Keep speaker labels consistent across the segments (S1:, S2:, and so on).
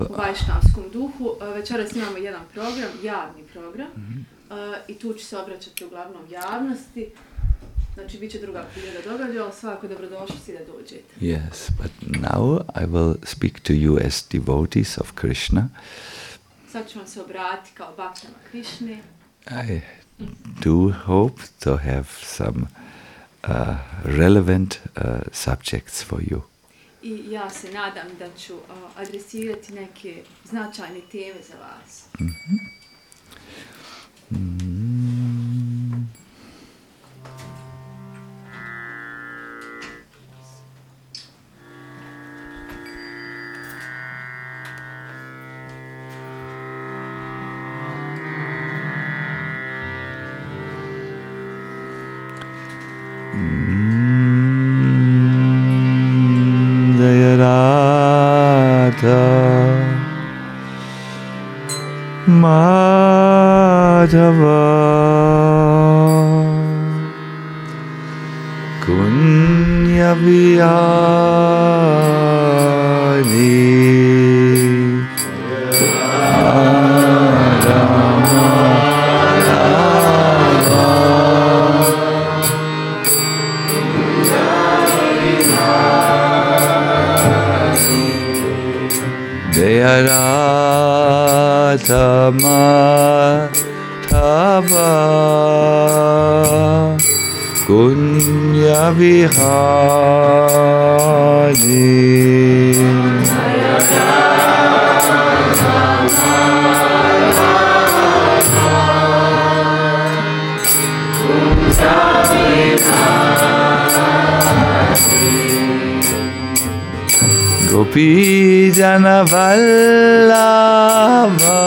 S1: u vajšnavskom duhu. Večeras imamo jedan program, javni program, i tu ću se obraćati uglavnom javnosti. Znači, bit će druga priroda događaja, ali svako dobrodošli si da dođete.
S2: Yes, but now I will speak to you as devotees of Krishna.
S1: Sad ću vam se obratiti kao baktama Krišne.
S2: I do hope to have some relevant subjects for you.
S1: I ja se nadam da ću adresirati neke značajne teme za vas.
S2: Madhava Kunya Vihari Madhava Kunya Vihari Gopi Jana Vallabha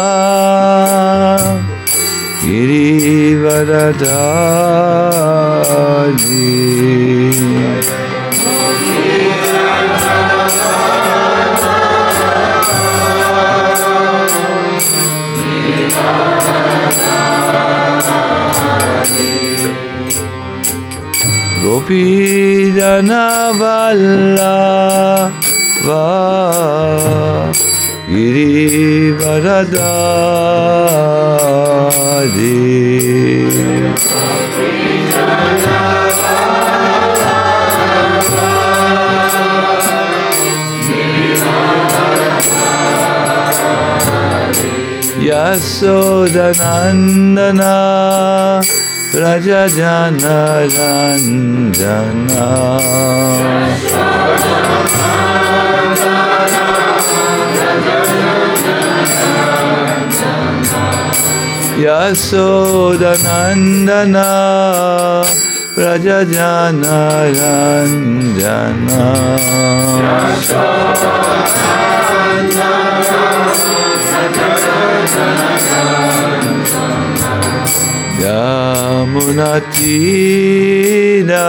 S2: Girivaradari Gopi Jana Vallabha Girivaradari Yasodanandana Rajajana Ranjana Yasodanandana Rajajana Ranjana Yamunatira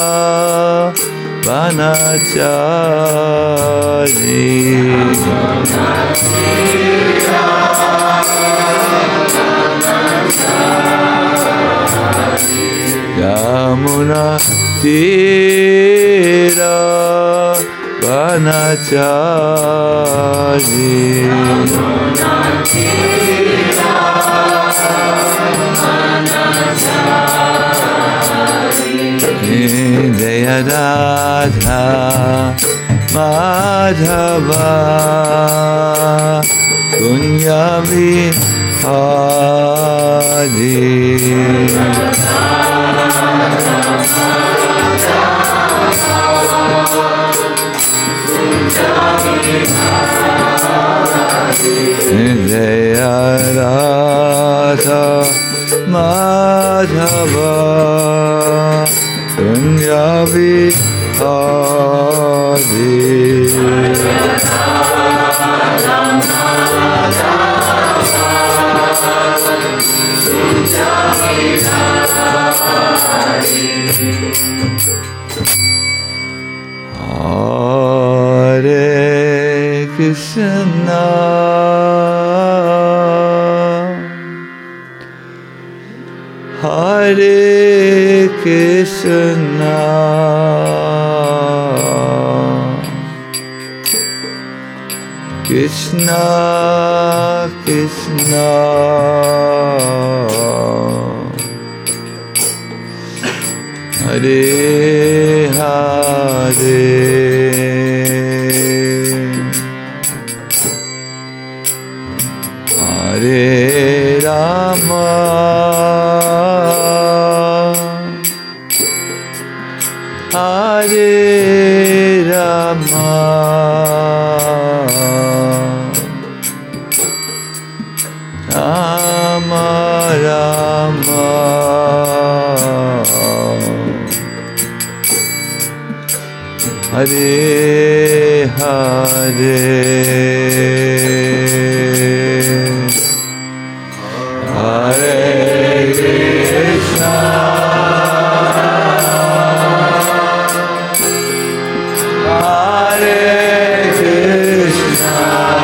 S2: Vanachari Yamunatira Vanachari Jaya Radha Madhava Kunya Vihari Jaya Radha Madhava Kunya Vihari Hare Krishna Hare Krishna Krishna Krishna, Krishna, Hare Hare, Hare Rama, Hare Rama, Rama Rama, Hare Hare, Hare Krishna, Hare Krishna,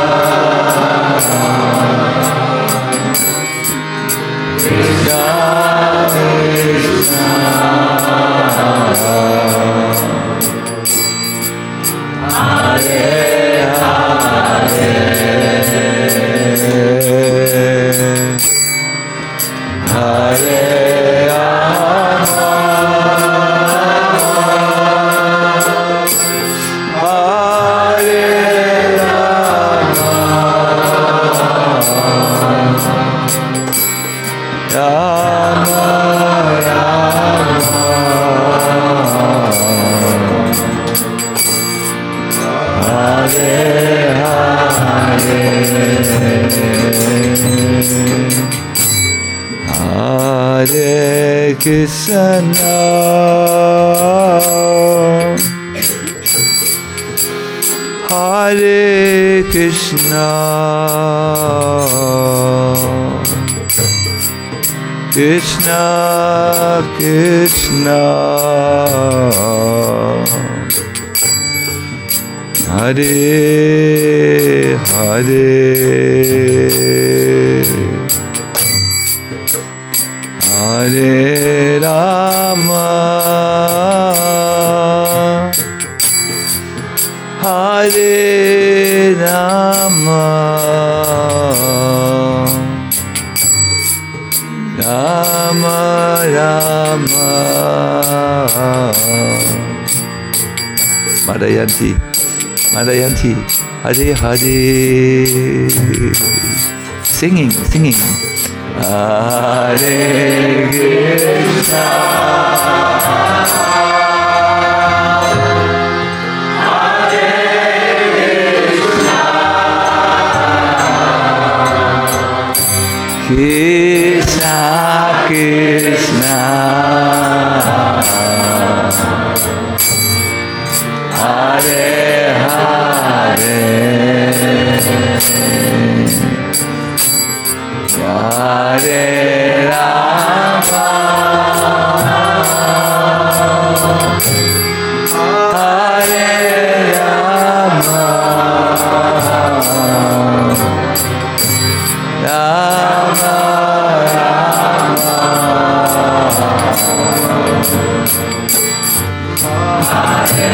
S2: Krishna Krishna, Hare Hare, Hare Rama, Hare Rama, Rama Rama, Hare Hare, Hare Krishna, Hare Krishna, Krishna Krishna, Hare Hare, Hare Rama, Hare Rama, Rama Rama, Madayanti, Madayanti, Hare Hare, singing, singing, Hare Krishna, Krishna Krishna, Hare Hare, Hare Rama, Hare Rama, Rama Rama, Hare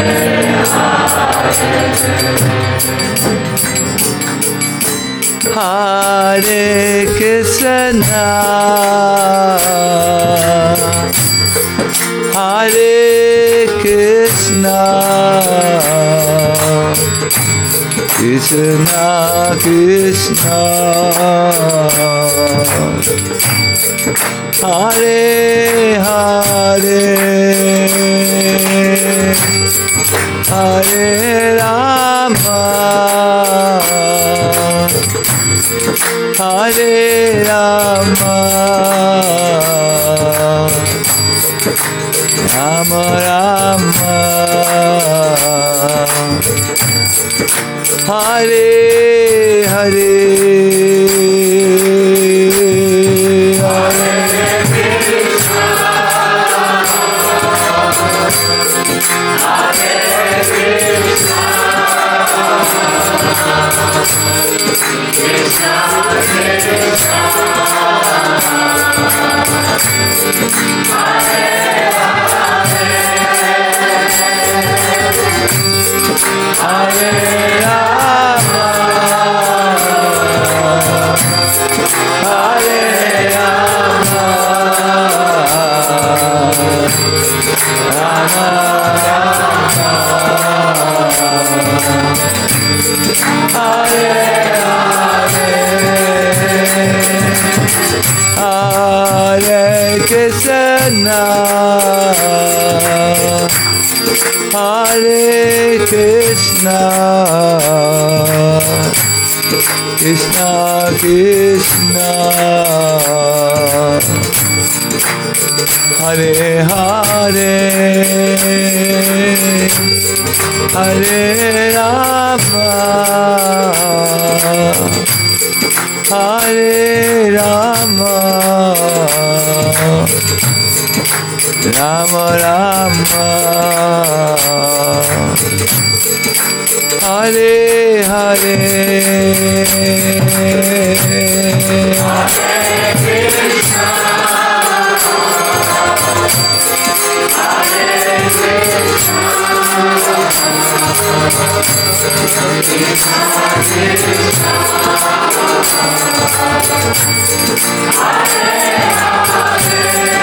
S2: Hare, Hare Krishna, Hare Krishna, Krishna Krishna, Hare Hare, Hare Rama, Hare Rama, Rama Rama, Hare Hare, Hare Krishna, Hare Krishna, Krishna Krishna, Hare Hare, Hare Rama, Krishna, Hare Krishna, Krishna Krishna, Hare Hare, Hare Rama, Hare Rama, Rama Rama, Hare Hare, Hare Krishna, Hare Krishna, Krishna Krishna, Hare Hare,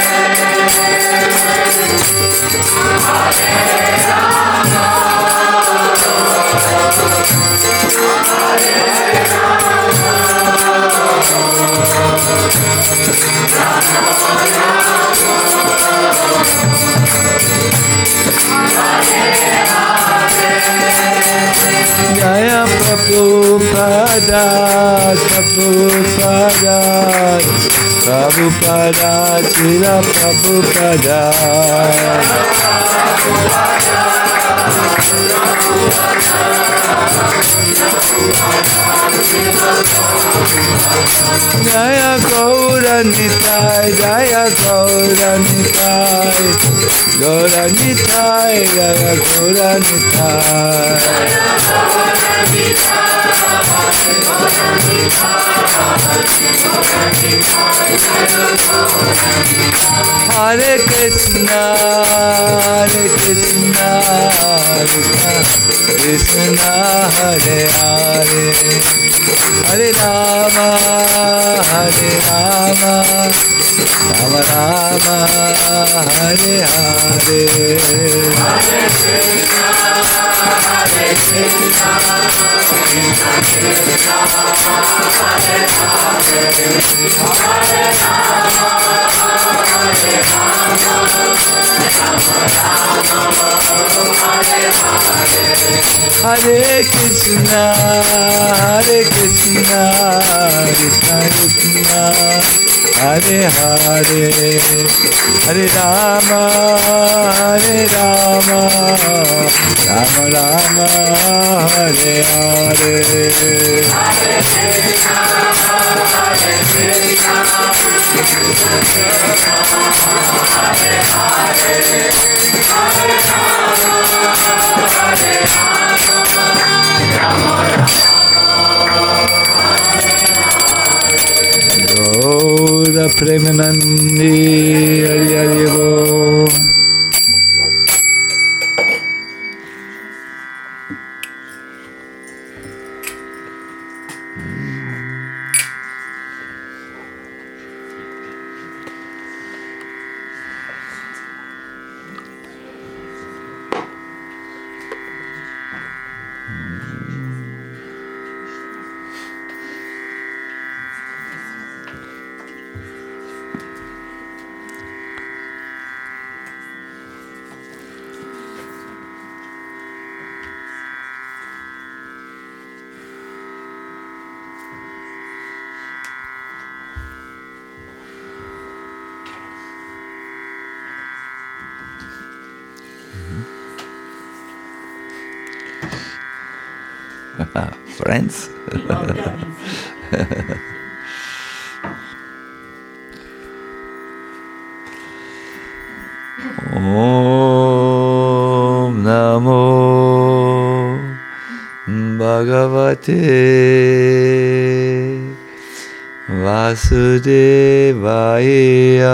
S2: Hare Rama, Hare Rama, Jaya Prabhupada, Prabhupada, Prabhupada, Srila Prabhupada. Jaya Gaura Nitai, Jaya Gaura Nitai, Gaura Nitai, Jaya Gaura Nitai. Hare Krishna, Hare Krishna, Krishna Krishna, Hare Hare, Hare Rama, Hare Rama, Rama Rama, Hare Hare, Hare Krishna, Hare Krishna, Krishna Krishna, Hare Hare, Hare Rama, Hare Rama, Rama Rama, Hare Hare, Hare Krishna, Hare Krishna, Krishna Krishna, Hare Hare, Hare Rama, Hare Rama, Rama Rama, Hare Hare, Hare Krishna, Hare Krishna, Krishna Krishna, Hare Hare, Hare Rama, Hare Rama, Rama Rama, Gaura Premanandi, Hari Hari Bo. Friends. Om Namo Bhagavate Vasudevaya.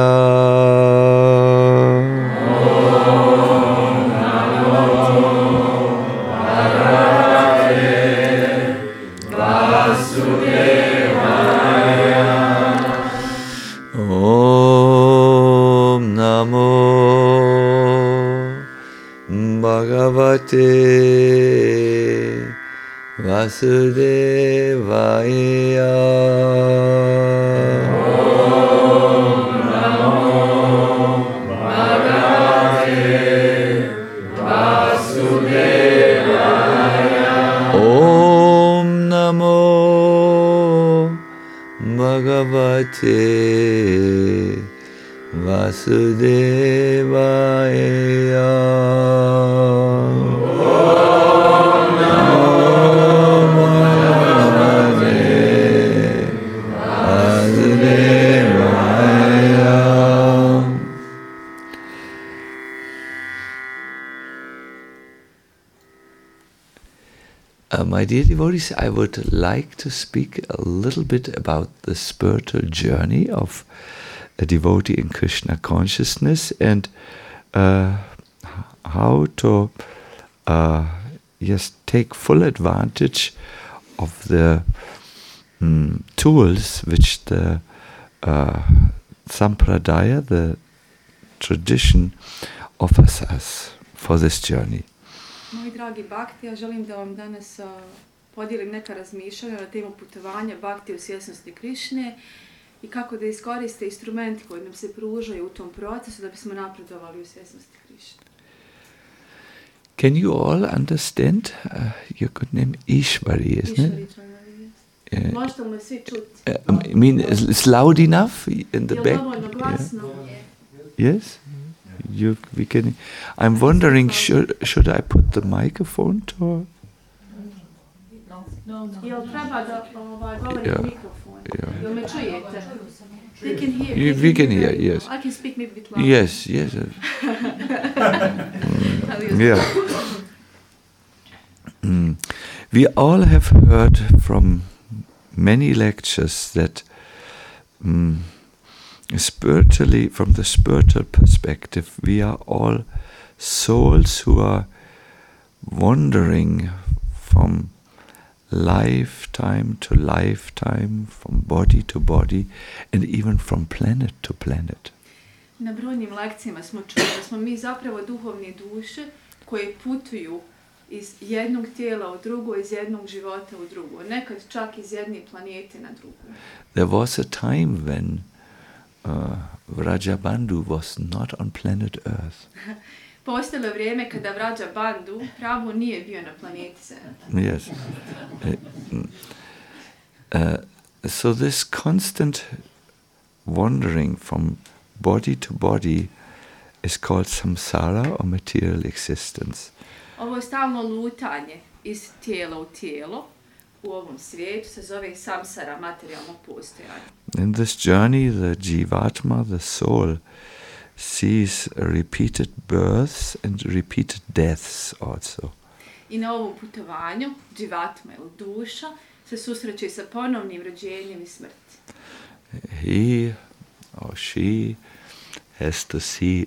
S2: Vasudevaya. Om Namo Bhagavate Vasudevaya. My dear devotees, I would like to speak a little bit about the spiritual journey of a devotee in Krishna consciousness and how to take full advantage of the tools which the Sampradaya, the tradition, offers us for this journey.
S1: Moji dragi Bhakti, ja želim da vam danas podijelim neka razmišljanja na temu putovanja Bhakti u svjesnosti Krišne i kako da iskoriste instrumenti koji nam se pružaju u tom procesu da bismo napredovali u svjesnosti Krišne.
S2: Can you all understand? Your good name Ishvari, isn't it?
S1: Možete li me svi čuti?
S2: I mean, it's loud enough in the back?
S1: Je li dovoljno glasno?
S2: Yes? We can. I'm wondering, should I put the microphone to?
S1: No. Jel treba da govorim mikrofon? Jel me čujete? They can hear.
S2: We can hear, yes.
S1: I can speak maybe a bit louder.
S2: Yes. Yeah. We all have heard from many lectures that spiritually, from the spiritual perspective, we are all souls who are wandering from lifetime to lifetime, from body to body, and even from planet to planet.
S1: Na brojnim lekcijama smo čuli da smo mi zapravo duhovne duše koje putuju iz jednog tijela u drugo, iz jednog života u drugo, nekad čak iz jedne planete na drugu.
S2: There was a time when Vrajabandhu was not on planet Earth.
S1: Postojalo vrijeme kada Vrajabandhu pravo nije bio na planeti Zemlji.
S2: Yes. So this constant wandering from body to body is called samsara or material existence.
S1: Ovo stalno lutanje iz tijela u tijelo u ovom svijetu se zove samsara, materijalno postojanje.
S2: In this journey, the jivatma, the soul, sees repeated births and repeated deaths also.
S1: I na ovom putovanju, jivatma ili duša, se susreće sa ponovnim rođenjem i smrti.
S2: He or she has to see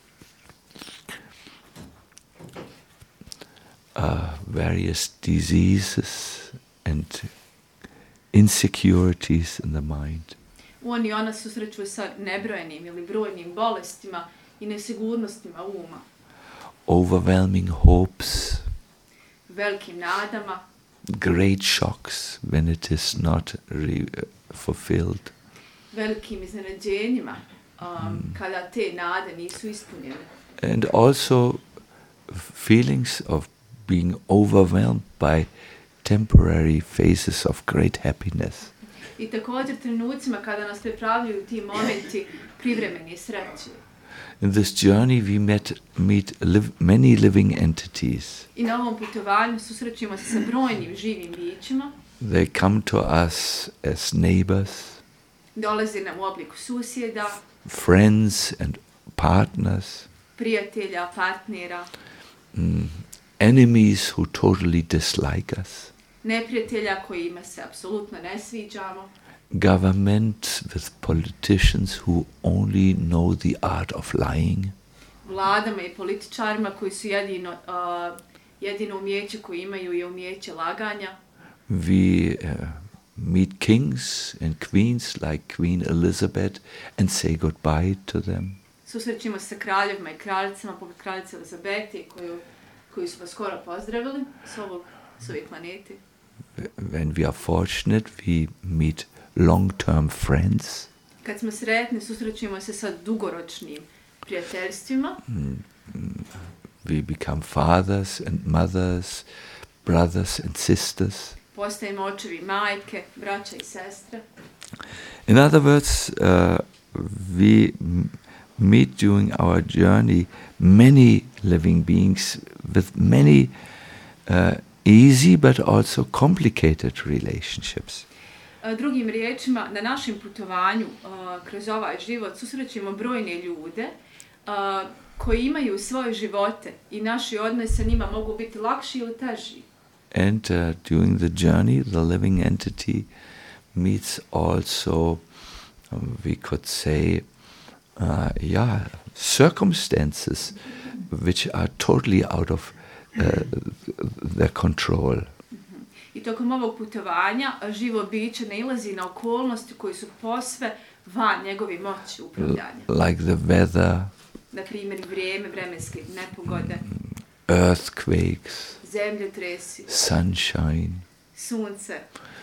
S2: various diseases and insecurities in the mind.
S1: On i ona susreću sa nebrojenim ili brojnim bolestima i nesigurnostima uma.
S2: Overwhelming hopes.
S1: Velikim nadama.
S2: Great shocks when it is not fulfilled.
S1: Velikim iznenađenjima kada te nade nisu ispunjene.
S2: And also feelings of being overwhelmed by temporary phases of great happiness.
S1: I također trenucima kada nas pripravljaju ti momenti privremene sreće.
S2: In this journey we meet many living entities.
S1: I na ovom putovanju susrećemo se sa brojnim živim bićima.
S2: They come to us as neighbors.
S1: Dolaze nam u obliku susjeda.
S2: Friends and partners.
S1: Prijatelja, partnera.
S2: Enemies who totally dislike us.
S1: Neprijatelja kojima se apsolutno ne sviđamo.
S2: Government with politicians who only know the art of lying.
S1: Vladama i političarima koji su jedino umjeće koje imaju je umjeće laganja.
S2: We meet kings and queens like Queen Elizabeth and say goodbye to them.
S1: Susrećemo se sa kraljevima i kraljicama poput kraljice Elizabete koji su vas skoro pozdravili s ove planete.
S2: When we are fortunate, we meet long-term friends.
S1: Kad smo sretni, susrećemo se sa dugoročnim prijateljstvima.
S2: We become fathers and mothers, brothers and sisters.
S1: Postajemo očevi i majke, braća i sestre.
S2: In other words, we meet during our journey many living beings with many easy but also complicated relationships.
S1: Drugim riječima, na našem putovanju kroz ovaj život susrećemo brojne ljude koji imaju svoje živote i naši odnosi sa njima mogu biti lakši ili teži.
S2: And during the journey, the living entity meets also, we could say, circumstances which are totally out of their control.
S1: I tokom ovog putovanja živo biće nailazi na okolnosti koje su posve van njegove moći upravljanja.
S2: Like the weather,
S1: na primjer vrijeme, vremenske nepogode,
S2: earthquakes,
S1: zemljotresi,
S2: sunshine,
S1: sunce,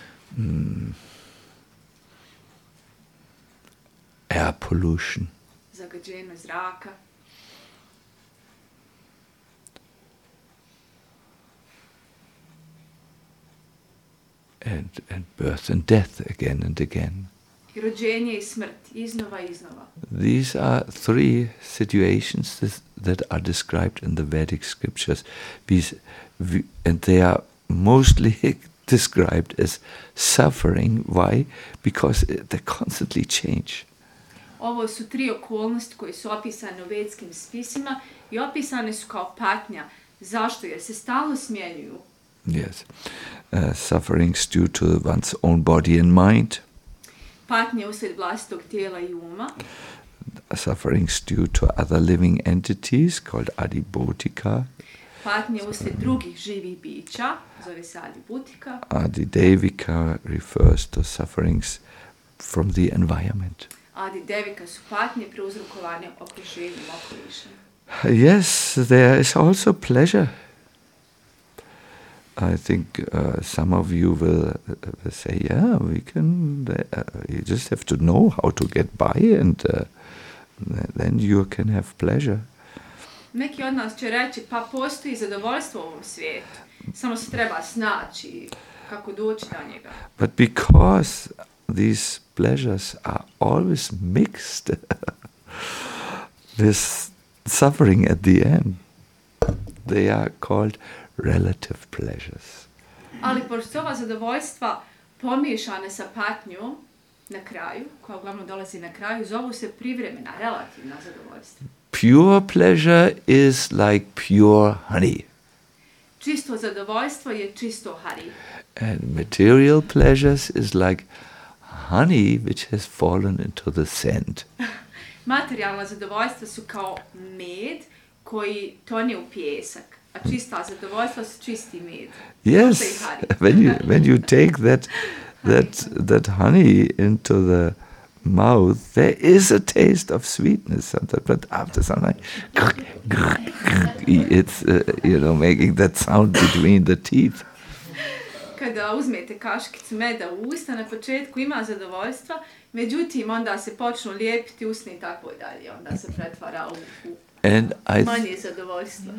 S2: air pollution,
S1: zagađenje zraka,
S2: and birth and death again and again.
S1: I rođenje i smrt, iznova i iznova.
S2: These are three situations that are described in the Vedic scriptures. And they are mostly described as suffering. Why? Because they constantly change.
S1: Ovo su tri okolnosti koje su opisane u vedskim spisima i opisane su kao patnja. Zašto? Jer se stalno smjenjuju.
S2: Yes. Sufferings due to one's own body and mind.
S1: Patnje uslijed vlastitog tijela i uma.
S2: Sufferings due to other living entities called adibhotika.
S1: Patnje uslijed drugih živih bića, zove se adibhutika.
S2: Adidevika refers to sufferings from the environment.
S1: Adidevika su patnje prouzrokovane okruženjem, okolišem.
S2: Yes, there is also pleasure. I think some of you will say, yeah, we can, you just have to know how to get by and then you can have pleasure.
S1: Neki od nas će reći, pa postoji zadovoljstvo u ovom svijetu, samo se treba snaći kako doći do njega.
S2: But because these pleasures are always mixed with suffering at the end, they are called relative pleasures.
S1: Ali pošto ova zadovoljstva pomiješane sa patnjom na kraju, koja uglavnom dolazi na kraju, zovu se privremena, relativna zadovoljstva.
S2: Pure pleasure is like pure honey.
S1: Čisto zadovoljstvo je čisto hari.
S2: And material pleasures is like honey which has fallen into the sand.
S1: Materijalna zadovoljstva su kao med koji tone u pijesak. A čista zadovoljstva su čisti med.
S2: Yes, when you take that honey into the mouth, there is a taste of sweetness, but after some time, it's making that sound between the teeth.
S1: Kada uzmete kaškicu meda u usta, na početku ima zadovoljstva, međutim onda se počnu lijepiti usne i tako dalje, onda se pretvara u manje zadovoljstvo.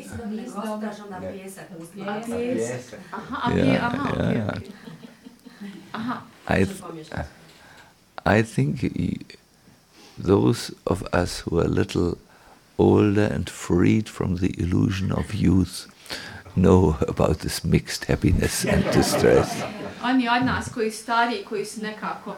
S2: I think those of us who are a little older and freed from the illusion of youth know about this mixed happiness and distress.
S1: Oni od nas koji stariji, koji su nekako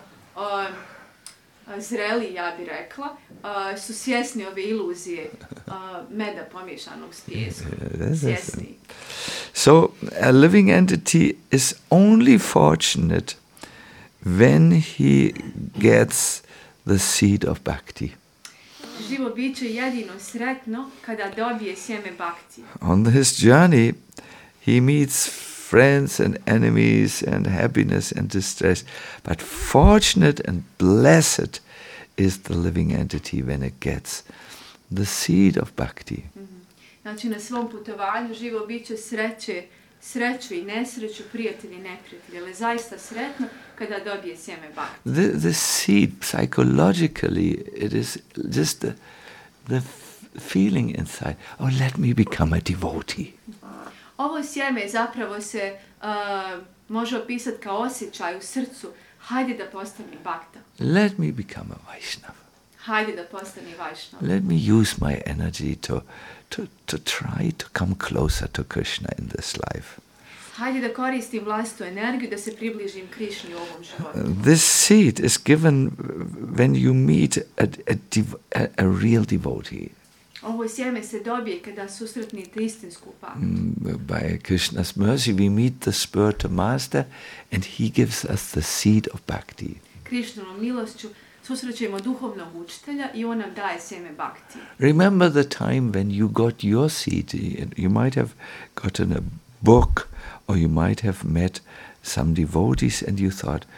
S1: zreli, ja bi rekla, su svjesni ove iluzije meda pomješanog s pijeskom. Svjesni.
S2: So a living entity is only fortunate when he gets the seed of bhakti.
S1: Živo biće jedino sretno kada dobije sjeme bhakti.
S2: On his journey, he meets friends and enemies and happiness and distress. But fortunate and blessed is the living entity when it gets the seed of bhakti.
S1: Znači na svom putovanju živo biće sreću i nesreću, prijatelji i neprijatelji, ali zaista sretno kada dobije sjeme bhakti.
S2: The seed, psychologically, it is just the feeling inside, oh, let me become a devotee.
S1: Ovo sjeme zapravo se može opisati kao osjećaj u srcu, Hajde da postani Bhakta.
S2: Let me become a Vaishnava.
S1: Hajde da postani Vaishnava.
S2: Let me use my energy to try to come closer to Krishna in this life.
S1: Hajde da koristim vlastitu energiju da se približim Krišni u ovom životu.
S2: This seed is given when you meet a real devotee.
S1: Ovo sjeme se dobije kada susretnite istinsku Bhaktu.
S2: By Krishna's mercy we meet the spiritual master and he gives us the seed of bhakti.
S1: Krišnom milošću susrećemo duhovnog učitelja i on nam daje sjeme Bhakti.
S2: Remember the time when you got your seed. You might have gotten a book or you might have met some devotees and you thought,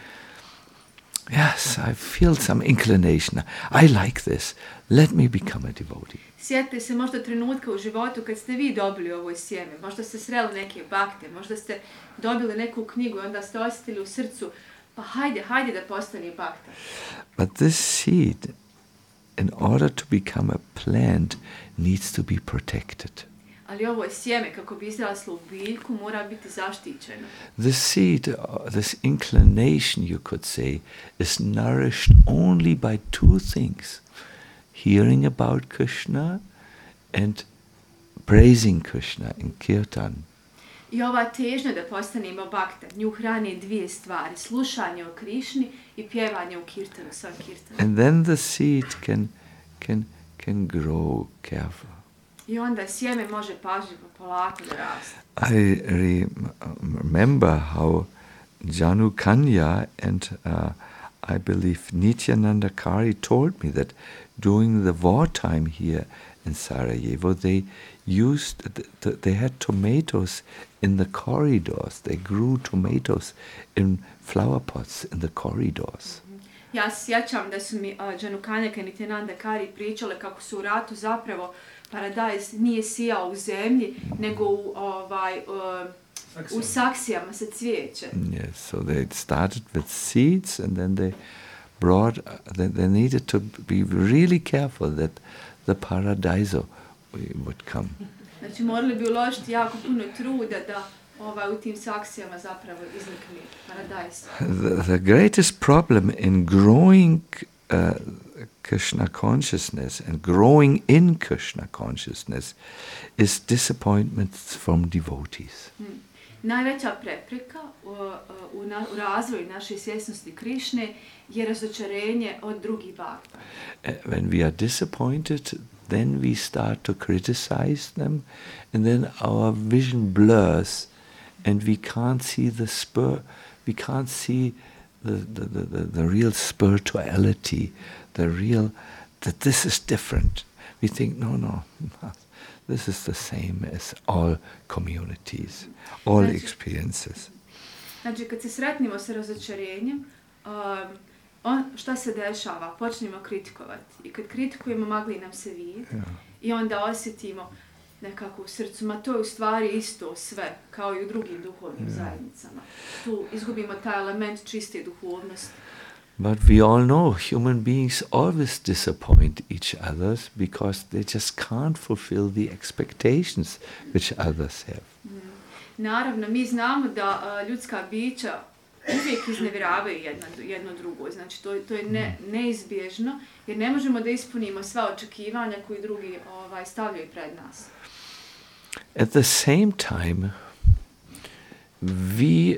S2: yes, I feel some inclination. I like this. Let me become a devotee.
S1: Sjetite se možda trenutka u životu kad ste vi dobili ovo sjeme. Možda ste sreli neke bakte, možda ste dobili neku knjigu i onda ste osjetili u srcu, pa hajde da postane Bhakta.
S2: But this seed, in order to become a plant, needs to be protected.
S1: Ali ovo sjeme, kako bi izraslo u biljku, mora biti zaštićeno.
S2: The seed, this inclination, you could say, is nourished only by two things. Hearing about Krishna and praising Krishna in kirtan.
S1: I ova težnja da postanemo Bhakta, nju hrane dvije stvari, slušanje o Krišni i pjevanje u kirtanu, sankirtanu.
S2: And then the seed can grow careful.
S1: I onda sjeme može pažljivo, polako da raste.
S2: I remember how Janu Kanya and I believe Nityananda Kari told me that during the wartime here in Sarajevo, they had tomatoes in the corridors. They grew tomatoes in flower pots in the corridors.
S1: Ja se sjećam da su mi Janu Kanya i Nityananda Kari pričale kako su u ratu zapravo paradajz nije sijao u zemlji, nego u saksijama sa cvijećem.
S2: Yes, so they started with seeds and then they brought, they needed to be really careful that the paradiso would come.
S1: Znači morali bi uložiti jako puno truda da u tim saksijama zapravo iznikne paradajz.
S2: The greatest problem in growing Krishna consciousness and growing in Krishna consciousness is disappointments from devotees.
S1: Najveća prepreka u razvoju naše svjesnosti Krišne je razočarenje od drugih bhakta.
S2: When we are disappointed, then we start to criticize them, and then our vision blurs, and we can't see we can't see the real spirituality, that this is different. We think, no, this is the same as all communities, all experiences.
S1: Znači, kad se sretnimo sa razočarenjem, šta se dešava? Počnemo kritikovati. I kad kritikujemo, magli nam se vid. I onda osjetimo nekako u srcu, ma to je u stvari isto sve, kao i u drugim duhovnim zajednicama. Tu izgubimo taj element čiste duhovnosti.
S2: But we all know human beings always disappoint each others because they just can't fulfill the expectations which others have.
S1: Naravno, mi znamo da ljudska bića uvijek iznevjeravaju jedno drugo. Znači, to je neizbježno, jer ne možemo da ispunimo sva očekivanja koji drugi stavljaju pred nas.
S2: At the same time, we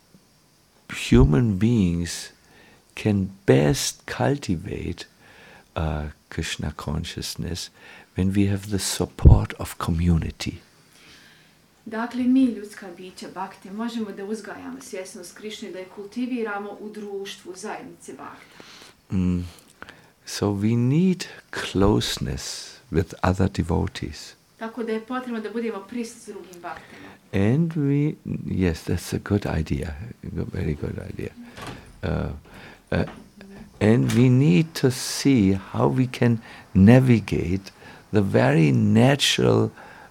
S2: human beings can best cultivate Krishna consciousness when we have the support of community.
S1: Dakle, mi ljudska bića Bhakte možemo da uzgajamo svjesnost Krišne, da je kultiviramo u društvu, zajednici Bhakta.
S2: So we need closeness with other devotees.
S1: Tako da je potrebno da budemo prisutni s drugim Bhaktama.
S2: And yes, that's a good idea, very good idea. And we need to see how we can navigate the very natural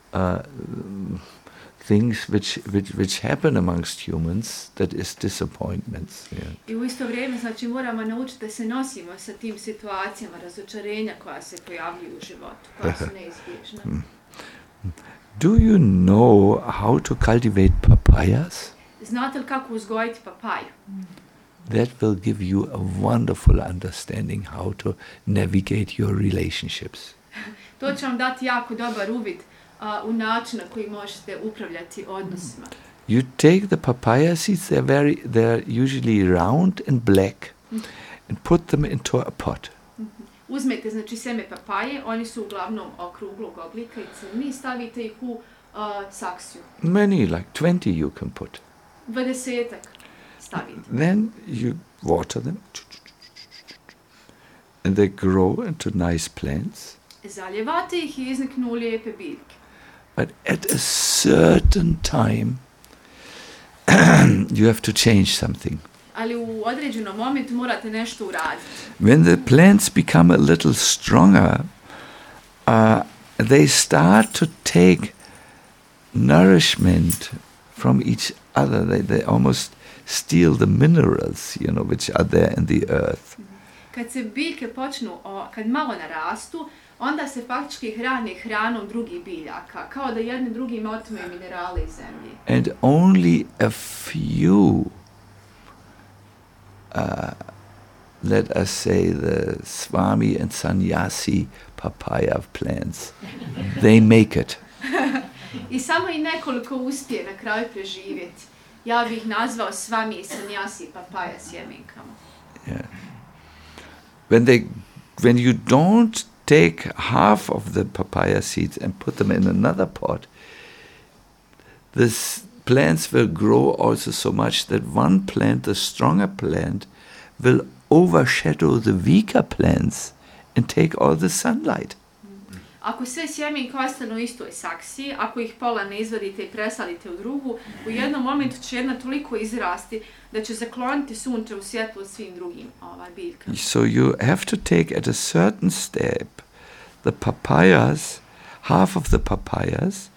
S2: things which happen amongst humans, that is disappointments. Yeah.
S1: I u isto vrijeme, znači, moramo naučiti da se nosimo sa tim situacijama razočarenja koja se pojavljuju u životu, koja su neizbježna.
S2: Do you know how to cultivate papayas?
S1: Znate li kako uzgojiti papaju?
S2: that will give you a wonderful understanding how to navigate your relationships.
S1: To će vam dati jako dobar uvid u način na koji možete upravljati odnosima.
S2: You take the papaya seeds, they're usually round and black, and put them into a pot.
S1: Uzmete znači seme papaje, oni su uglavnom okruglog oblika i crni, stavite ih u saksiju.
S2: Many, like 20 you can put.
S1: 20-ak stavite.
S2: Then you water them, and they grow into nice plants.
S1: Zaljevate ih i izniknu lijepe biljke.
S2: But at a certain time, you have to change something.
S1: Ali u određenom momentu morate nešto uraditi.
S2: When the plants become a little stronger, they start to take nourishment from each other. They almost steal the minerals, which are there in the earth.
S1: Kad se biljke počnu, kad malo narastu, onda se faktički hrane hranom drugih biljaka, kao da jedni drugim otimaju minerale iz zemlje.
S2: And only a few, let us say the Swami and Sannyasi papaya plants, they make it.
S1: I samo i nekoliko uspije na kraju preživjeti. Ja bih nazvao Swami i Sannyasi papaja sjemenkama.
S2: Yeah. When you don't take half of the papaya seeds and put them in another pot, these plants will grow also so much that one plant, the stronger plant, will overshadow the weaker plants and take all the sunlight.
S1: Ako sve sjemenka ostanu u istoj saksiji, ako ih pola ne izvadite i presadite u drugu, u jednom momentu će jedna toliko izrasti da će zakloniti sunčevu svjetlo svim drugim biljkama.
S2: So you have to take at a certain step the papayas, half of the papayas,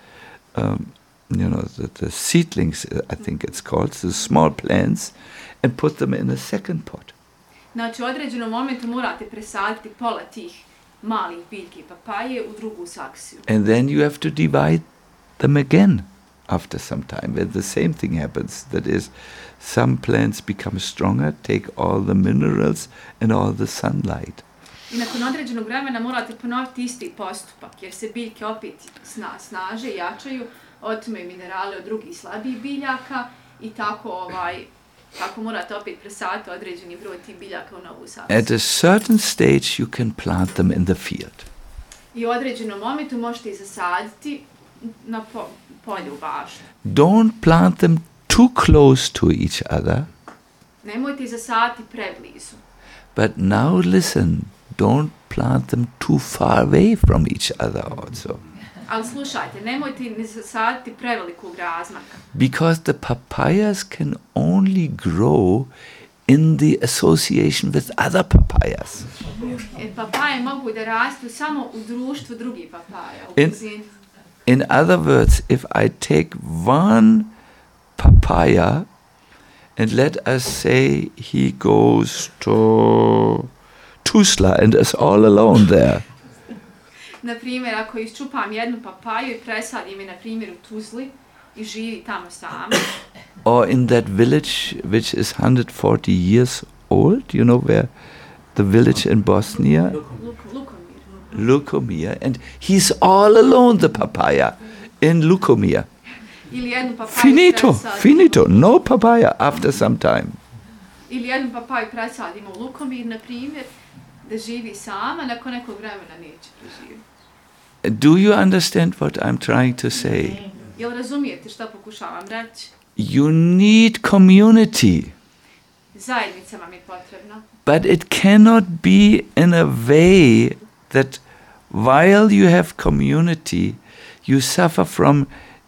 S2: the seedlings, I think it's called, the small plants, and put them in a second pot.
S1: Znači, u određenom momentu morate presaditi pola tih malih biljki papaje u drugu saksiju.
S2: And then you have to divide them again after some time, where the same thing happens. That is, some plants become stronger, take all the minerals and all the sunlight.
S1: I nakon određenog vremena morate ponoviti isti postupak, jer se biljke opet snaže, jačaju, otimaju minerale od drugih slabijih biljaka i tako tako morate opet presaditi određeni broj tih biljaka u novu saksiju.
S2: At a certain stage you can plant them in the field.
S1: I u određenom momentu možete ih zasaditi na polju u bašti.
S2: Don't plant them too close to each other.
S1: Nemojte ih zasaditi preblizu.
S2: But now listen, don't plant them too far away from each other also.
S1: Ali slušajte, nemojte ih zasaditi prevelikog razmaka.
S2: Because the papayas can only grow in the association with other papayas.
S1: Papaje mogu da rastu samo u društvu drugih papaja, u blizini.
S2: In other words, if I take one papaya and let us say he goes to Tuzla and is all alone there.
S1: Na primjer, ako iščupam jednu papaju i presadim je, na primjer, u Tuzli i živi tamo sam.
S2: Or in that village which is 140 years old, where the village in Bosnia? Lukomir. And he's all alone, the papaya, in Lukomir.
S1: Ili jednu papaju
S2: Finito, no papaya after some time.
S1: Ili jednu papaju presadimo u Lukomir, na primjer, da živi sama, nakon nekog vremena neće preživjeti.
S2: Do you understand what I'm trying to say?
S1: Jel razumijete šta pokušavam reći?
S2: You need community.
S1: Zajednica vam je potrebna.
S2: But it cannot be in a way that while you have community, you suffer from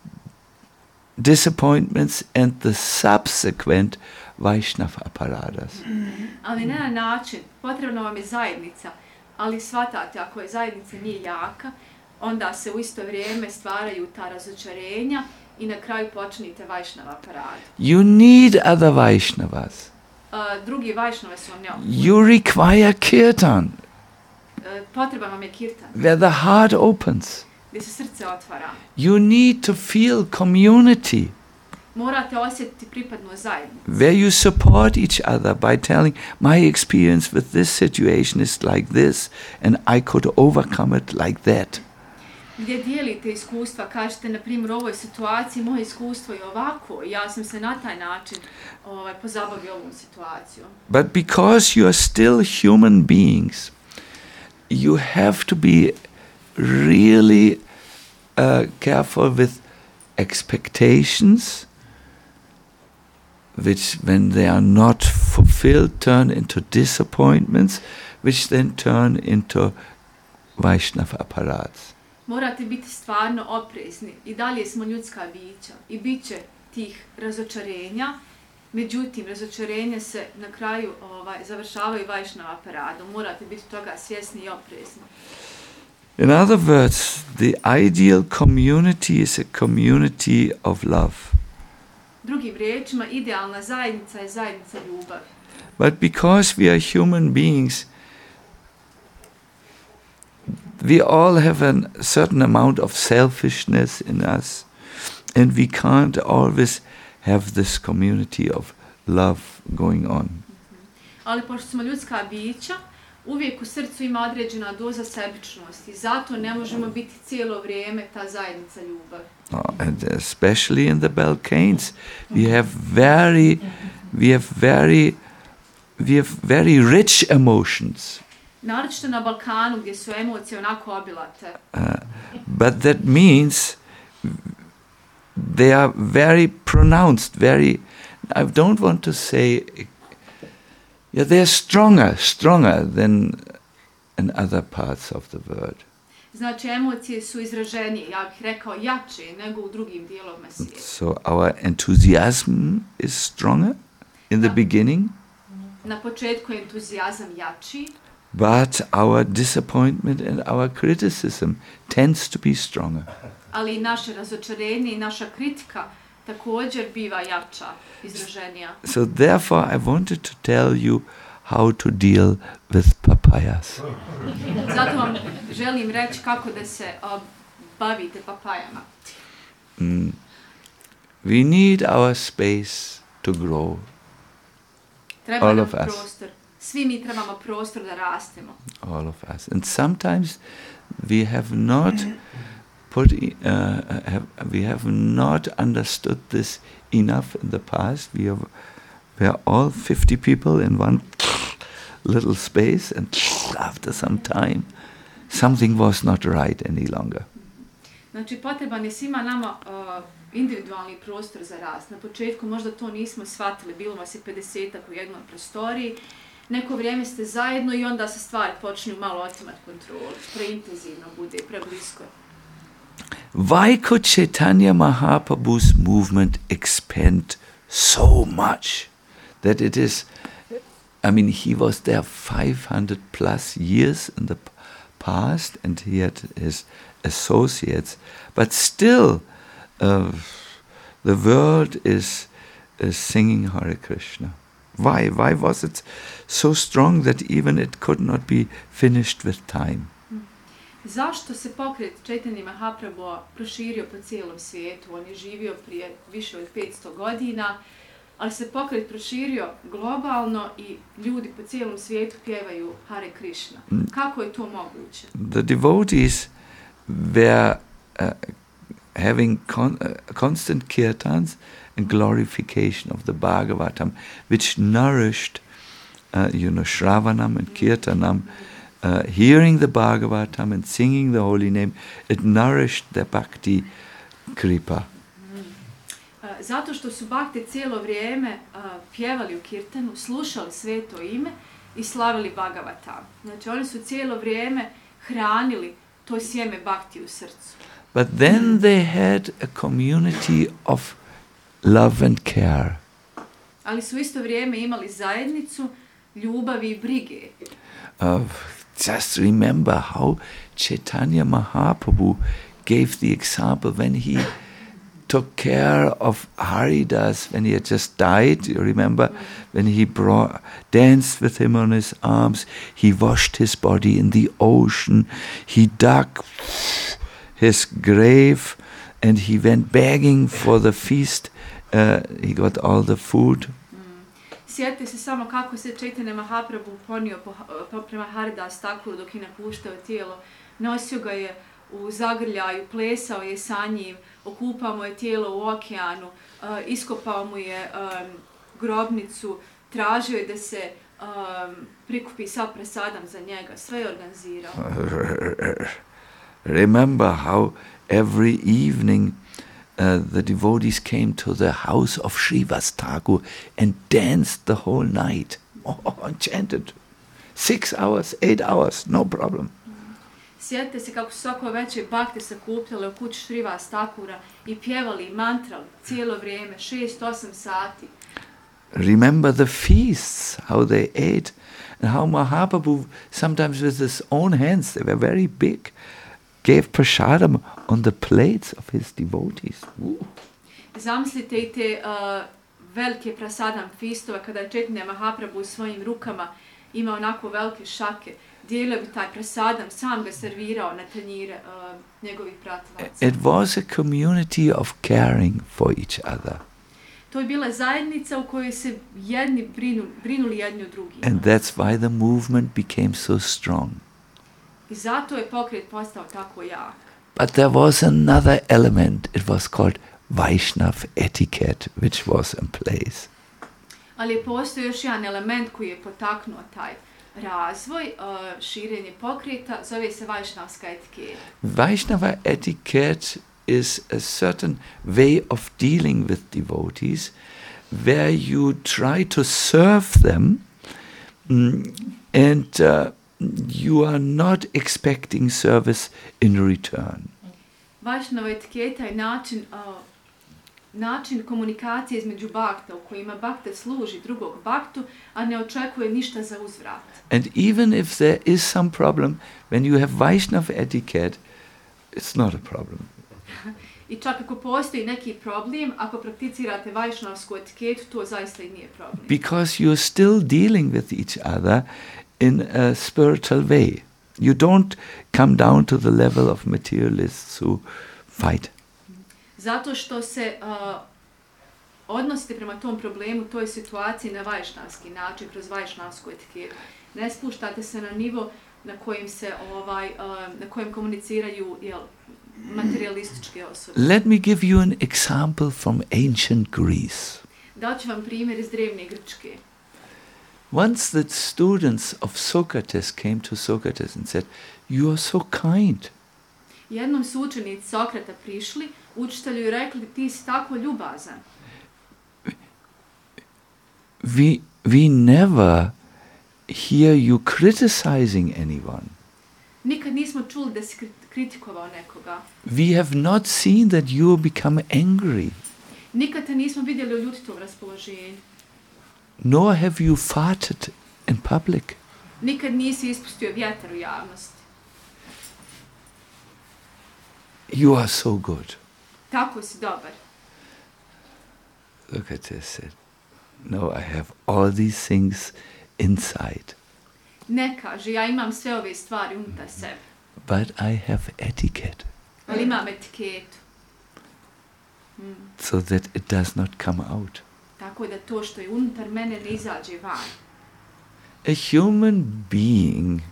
S2: disappointments and the subsequent Vaishnav apparatus.
S1: Ali ne na način, potrebna vam je zajednica, ali shvatate, ako je zajednica nije jaka, onda se u isto vrijeme stvaraju ta razočarenja i na kraju počnite Vaishnav aparat.
S2: You need other Vaishnavas.
S1: Drugi Vaishnave su vam neophodni.
S2: You require kirtan.
S1: Potreban vam je kirtan.
S2: Where the heart opens.
S1: Gdje se srce otvara.
S2: You need to feel community.
S1: morate osjetiti pripadnost zajednici.
S2: Where you support each other by telling, my experience with this situation is like this, and I could overcome it like that.
S1: Gdje dijelite iskustva, kažete, na primjer, u ovoj situaciji moje iskustvo je ovako, ja sam se na taj način pozabavio ovom situacijom.
S2: But because you are still human beings, you have to be really careful with expectations, which when they are not fulfilled turn into disappointments, which then turn into Vaishnava apparats.
S1: Morate biti stvarno oprezni. I dalje smo ljudska bića i bit će tih razočarenja. Međutim, razočarenje se na kraju završavaju Vaishnava paradom. Morate biti toga svjesni i oprezni.
S2: In other words, the ideal community is a community of love.
S1: Drugim riječima, idealna zajednica je zajednica ljubavi.
S2: But because we are human beings, we all have a certain amount of selfishness in us, and we can't always have this community of love going on.
S1: Ali pošto smo ljudska bića, uvijek u srcu ima određena doza sebičnosti. Zato ne možemo biti cijelo vrijeme ta zajednica ljubavi.
S2: And especially in the Balkans, we have very rich emotions.
S1: Naročito na Balkanu gdje su emocije onako obilate.
S2: But that means they are very pronounced, I don't want to say, they're stronger than in other parts of the world.
S1: Znači, emocije su izraženije, ja bih rekao jače nego u drugim dijelovima svijeta.
S2: So our enthusiasm is stronger in the beginning.
S1: Na početku je entuzijazam jači.
S2: But our disappointment and our criticism tends to be stronger.
S1: Ali naše razočarenje i naša kritika također biva jača, izraženija.
S2: So therefore I wanted to tell you how to deal with papayas.
S1: Zato vam želim reći kako da se bavite papajama.
S2: We need our space to grow.
S1: Treba nam prostor. Svi mi trebamo prostor da rastemo.
S2: All of us. And sometimes we have not we have not understood this enough in the past. We were all 50 people in one little space, and after some time something was not right any longer.
S1: Znači, potreban je svima nama individualni prostor za rast. Na početku možda to nismo shvatili, bilo vas je 50-ak u jednoj prostoriji, neko vrijeme ste zajedno i onda se stvari počinju malo otimati kontrolu, preintenzivno bude, preblisko.
S2: Why could Chaitanya Mahaprabhu's movement expand so much that it is, he was there 500 plus years in the past, and he had his associates, but still the world is singing Hare Krishna. Why was it so strong that even it could not be finished with time?
S1: Zašto se pokret Chaitanya Mahaprabhu proširio po cijelom svijetu? On je živio prije više od 500 godina, ali se pokret proširio globalno i ljudi po cijelom svijetu pjevaju Hare Krishna. Kako je to moguće?
S2: The devotees were having constant kirtans and glorification of the Bhagavatam, which nourished, Shravanam and Kirtanam, hearing the Bhagavatam and singing the holy name, it nourished their bhakti kripa.
S1: Zato što su bhakte cijelo vrijeme pjevali u kirtanu, slušali sveto ime i slavili Bhagavatam. Znači, oni su cijelo vrijeme hranili to sjeme bhakti u srcu.
S2: But then they had a community of love and care.
S1: Ali su isto vrijeme imali zajednicu ljubavi i brige.
S2: Just remember how Chaitanya Mahaprabhu gave the example when he took care of Haridas when he had just died. You remember when he danced with him on his arms, he washed his body in the ocean, he dug his grave, and he went begging for the feast he got all the food.
S1: Sjetite se samo kako se Chaitanya Mahaprabhu ponio prema Haridas Thakuru dok je napuštao tijelo. Nosio ga je u zagrljaju, plesao je sa njim, okupao mu je tijelo u okeanu, iskopao mu je grobnicu, tražio je da se prikupi sav prasadam za njega, sve je organizirao.
S2: Remember how every evening the devotees came to the house of Srivas Thakur and danced the whole night. And chanted 6 hours, 8 hours, no problem.
S1: Sjetite se kako su svako večer bakte sakupljale u kući Srivas Thakura i pjevali i mantrali cijelo vrijeme, 6-8 sati.
S2: Remember the feasts, how they ate, and how Mahaprabhu, sometimes with his own hands, they were very big, gave prasadam on the plates of his devotees.
S1: Zamislite i te velike prasadam fistove kada je Chaitanya Mahaprabhu svojim rukama imao onako velike šake. Dijelio bi taj prasadam, sam ga servirao na tanjire njegovih pratilaca.
S2: It was a community of caring for each other.
S1: To je bila zajednica u kojoj se jedni brinuli jedni o drugima.
S2: And that's why the movement became so strong.
S1: I zato je pokret postao tako jak.
S2: But there was another element, it was called Vaishnav etiquette, which was in place.
S1: Ali postoji još jedan element koji je potaknuo taj razvoj, širenje pokreta, zove se Vaishnavska etiketa.
S2: Vaishnava etiquette is a certain way of dealing with devotees where you try to serve them and you are not expecting service in return.
S1: Vaishnava etiketa je način komunikacije između bakta u kojima bakta služi drugog baktu, a ne očekuje ništa za uzvrat.
S2: And even if there is some problem, when you have Vaishnav etiquette, it's not a problem.
S1: I čak ako postoji neki problem, ako prakticirate Vaishnavsku etiketu, to zaista i nije problem.
S2: Because you're still dealing with each other in a spiritual way. You don't come down to the level of materialists who fight.
S1: Zato što se odnosite prema tom problemu, toj situaciji na vajšnavski način, kroz vajšnavsku etiketu. Ne spuštate se na nivo na kojem se na kojem komuniciraju materialističke osobe.
S2: Let me give you an example from ancient Greece.
S1: Daću vam primjer iz drevne Grčke.
S2: Once the students of Socrates came to Socrates and said, "You are so kind."
S1: Jednom su učenici Sokrata prišli, učitelju i rekli, ti si tako ljubazan.
S2: We never hear you criticizing anyone.
S1: Nikad nismo čuli da si kritikovao nekoga.
S2: We have not seen that you become angry.
S1: Nikad te nismo vidjeli u ljutitom raspoloženju.
S2: Nor have you farted in public.
S1: Nikad nisi ispustio vjetar u javnosti.
S2: You are so good.
S1: Tako si dobar.
S2: Socrates said, "No, I have all these things inside.
S1: Ne kaže, ja imam sve ove stvari unutar sebe.
S2: But I have etiquette.
S1: Ali imam etiketu.
S2: So that it does not come out."
S1: Tako da to što je unutar mene ne izađe van.
S2: A human being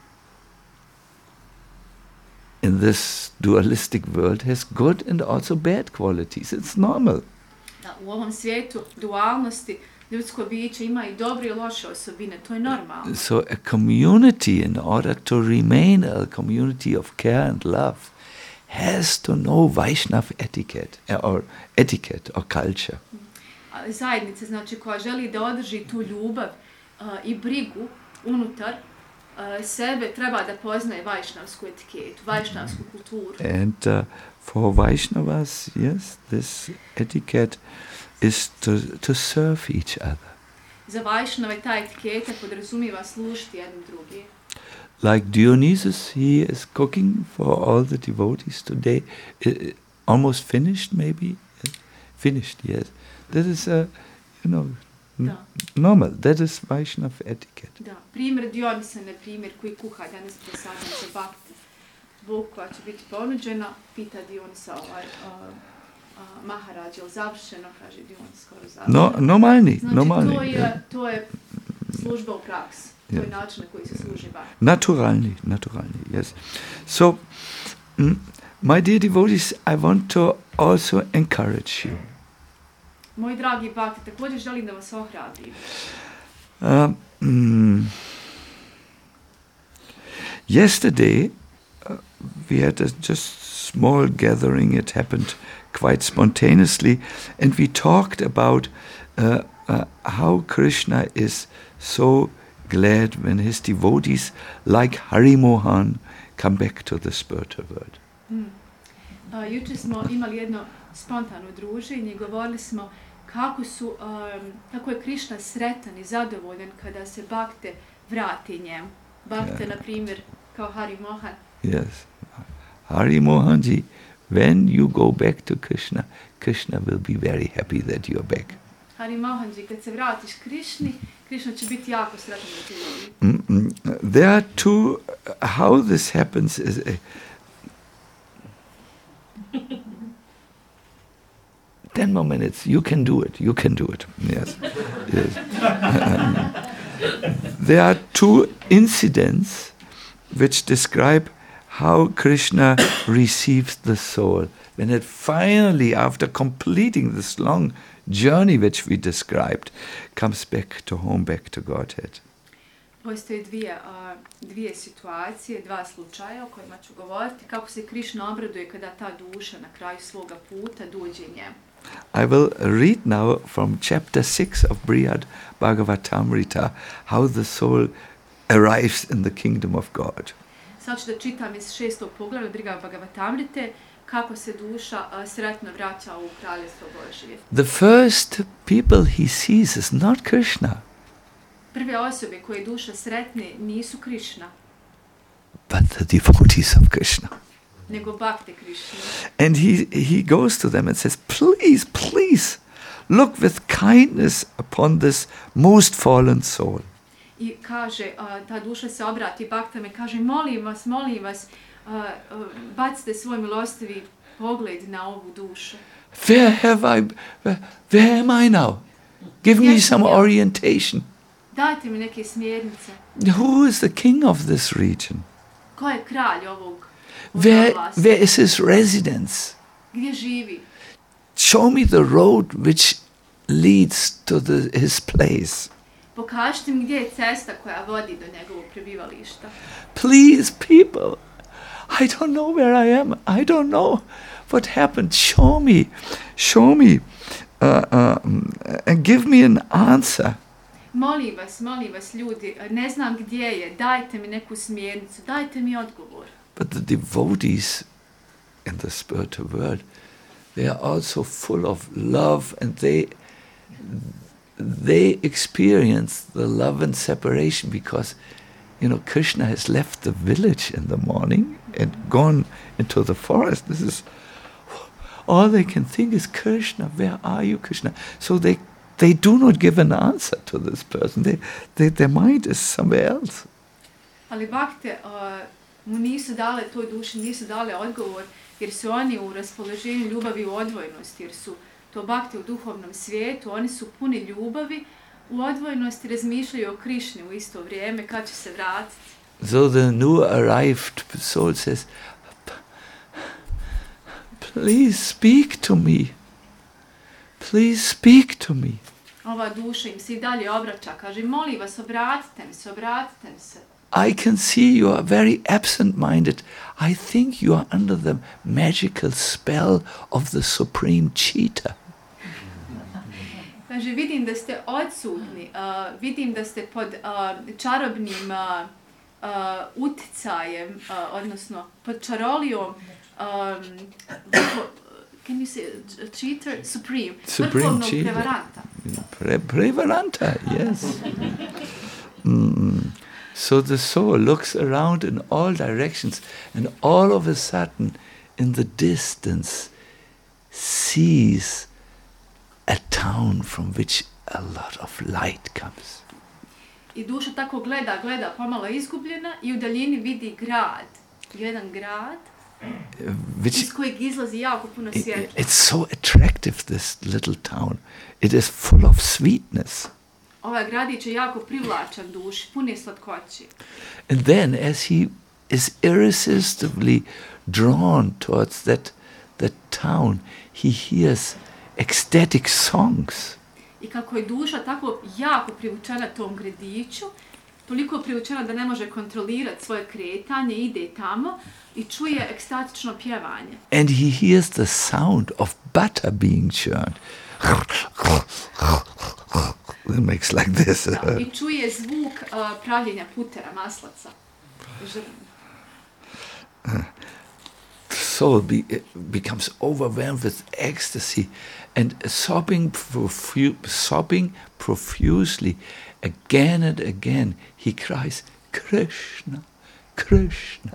S2: in this dualistic world has good and also bad qualities. It's normal.
S1: Da, u ovom svijetu dualnosti ljudsko biće ima i dobre i loše osobine, to je normalno.
S2: So a community, in order to remain a community of care and love, has to know Vaishnav etiquette or culture.
S1: Zajednica, znači, koja želi da održi tu ljubav i brigu unutar sebe, treba da poznaje vajšnavsku etiketu, vajšnavsku kulturu.
S2: And for Vaishnavas, yes, this etiquette is to serve each other.
S1: Za Vajšnave ta etiketa podrazumijeva služiti jednim drugim.
S2: Like Dionysus, he is cooking for all the devotees today. Almost finished, maybe? Finished, yes. That is, normal. That is Vaishnav etiquette.
S1: Da, primjer Dionisa, na primjer, koji kuha danas presadan za bakti. Bog koja će biti ponuđena, pita Dionisa Maharaj, je li završeno, kaže di on skoro završeno.
S2: No, normalni,
S1: Znači,
S2: normalni.
S1: to je služba u praksi. To je način na koji se služi bhakti.
S2: Naturalni, yes. So, my dear devotees, I want to also encourage you.
S1: Moji dragi bhakti, također želim da vas ohrabrim.
S2: Yesterday, we had a just small gathering. It happened quite spontaneously, and we talked about how Krishna is so glad when his devotees like Hari Mohan come back to the spiritual world.
S1: Jučer smo imali jedno spontano druženje i govorili smo kako je Krishna sretan i zadovoljan kada se bhakte vrati njemu. Bhakte, na primjer, kao Hari Mohan.
S2: Yes. Hari Mohanji, when you go back to Krishna, Krishna will be very happy that you are back.
S1: Hari Mohanji, kad se vratiš Krishni, Krishna će biti jako sretan da te vidi.
S2: There are two, how this happens is... 10 more minutes, you can do it, yes. Yes. There are two incidents which describe how Krishna receives the soul. When it finally, after completing this long journey which we described, comes back to home, back to Godhead.
S1: Postoje dvije situacije, dva slučaja o kojima ću govoriti, kako se Krishna obraduje kada ta duša na kraju svoga puta dođe njemu.
S2: I will read now from chapter 6 of Brihad Bhagavatamrita how the soul arrives in the kingdom of God.
S1: Sad ću da čitam iz 6. poglavlja Brihad Bhagavatamrite kako se duša sretno vraća u kraljestvo Božje.
S2: The first people he sees is not Krishna.
S1: Prve osobe koje duša sretne nisu Krishna,
S2: but the devotees of Krishna.
S1: Nego bhakte Krishna.
S2: And he goes to them and says, please, look with kindness upon this most fallen soul.
S1: I kaže, ta duša se obrati bhaktama i kaže, molim vas, bacite svoj milostivi pogled na ovu dušu.
S2: Where am I now? Give me some orientation.
S1: Dajte mi neke smjernice.
S2: Who is the king of this region?
S1: Ko je kralj ovog
S2: Where is his residence?
S1: Gdje živi?
S2: Show me the road which leads to his place.
S1: Pokažite mi gdje je cesta koja vodi do njegovog prebivališta.
S2: Please, people, I don't know where I am. I don't know what happened. Show me, and give me an answer.
S1: Molim vas ljudi, ne znam gdje je, dajte mi neku smjernicu, dajte mi odgovor.
S2: But the devotees in the spiritual world, they are also full of love, and they experience the love and separation because, Krishna has left the village in the morning and gone into the forest. This is all they can think is, Krishna, where are you, Krishna? So they do not give an answer to this person. Their mind is somewhere else.
S1: Ali bhakte mu toj duši nisu dale odgovor, jer su oni u raspoloženju ljubavi u odvojnosti, jer su to bhakte u duhovnom svijetu, oni su puni ljubavi, u odvojnosti razmišljaju o Krišni u isto vrijeme, kad će se vratiti.
S2: So the new arrived soul says, please speak to me. Please speak to me.
S1: Ova duša im se i dalje obraća, kaže, molim vas, obratite mi se.
S2: I can see you are very absent-minded. I think you are under the magical spell of the supreme cheetah.
S1: Kaže, vidim da ste odsutni, vidim da ste pod čarobnim uticajem, odnosno pod čarolijom, can you say cheater? Supreme cheater. Prevaranta.
S2: Prevaranta, yes. So the soul looks around in all directions, and all of a sudden, in the distance, sees a town from which a lot of light comes.
S1: I duša tako gleda, pomalo izgubljena, i u daljini vidi grad, jedan grad,
S2: which
S1: iz kojeg izlazi jako puno svjetla.
S2: it's so attractive, this little town. It is full of sweetness.
S1: Ovaj gradić je jako privlačan duši, pun je slatkoći.
S2: And then as he is irresistibly drawn towards that town, he hears ecstatic songs.
S1: I kako je duša tako jako privučena tom gradiću, toliko privučena da ne može kontrolirati svoje kretanje, ide tamo i čuje ekstatično pjevanje.
S2: And he hears the sound of butter being churned. It makes like this.
S1: Da, i čuje zvuk pravljenja putera, maslaca.
S2: The soul becomes overwhelmed with ecstasy and sobbing profusely again and again. He cries, Krishna, Krishna.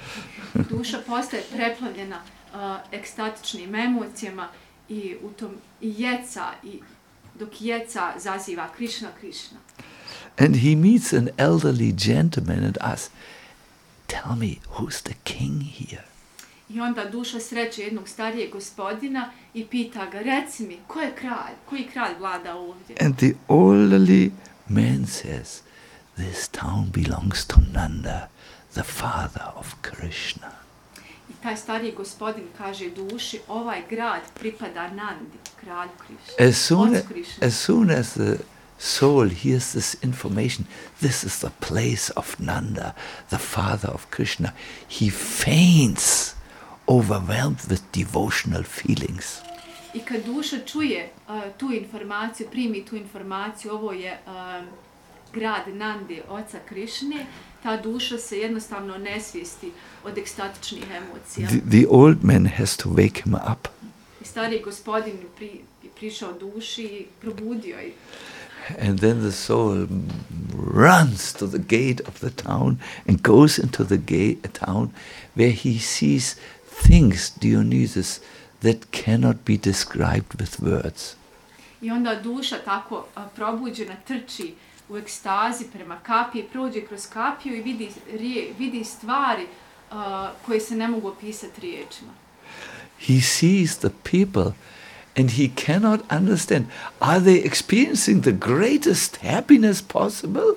S1: Duša postaje preplavljena ekstatičnim emocijama i u tom jeca, i dok jeca zaziva Krishna, Krishna.
S2: And he meets an elderly gentleman and asks, tell me, who's the king here?
S1: I onda duša sreće jednog starijeg gospodina i pita ga, reci mi, ko je kralj? Koji kralj vlada ovdje?
S2: And the elderly man says, this town belongs to Nanda, the father of Krishna.
S1: I taj stariji gospodin kaže duši, ovaj grad pripada Nandi, kralju Krishna.
S2: As soon as the soul hears this information, this is the place of Nanda, the father of Krishna, he faints, overwhelmed with devotional feelings.
S1: I kad duša čuje tu informaciju, primi tu informaciju, ovo je grad Nandi, oca Krišne, ta duša se jednostavno nesvijesti od ekstatičnih emocija.
S2: The old man has to wake him up.
S1: I stariji gospodin prišao duši i probudio je.
S2: And then the soul runs to the gate of the town and goes into the town where he sees things, Dionysus, that cannot be described with words.
S1: I onda duša tako probuđena trči u ekstazi prema kapiji, prođe kroz kapiju i vidi stvari koje se ne mogu opisati riječima.
S2: He sees the people and he cannot understand, are they experiencing the greatest happiness possible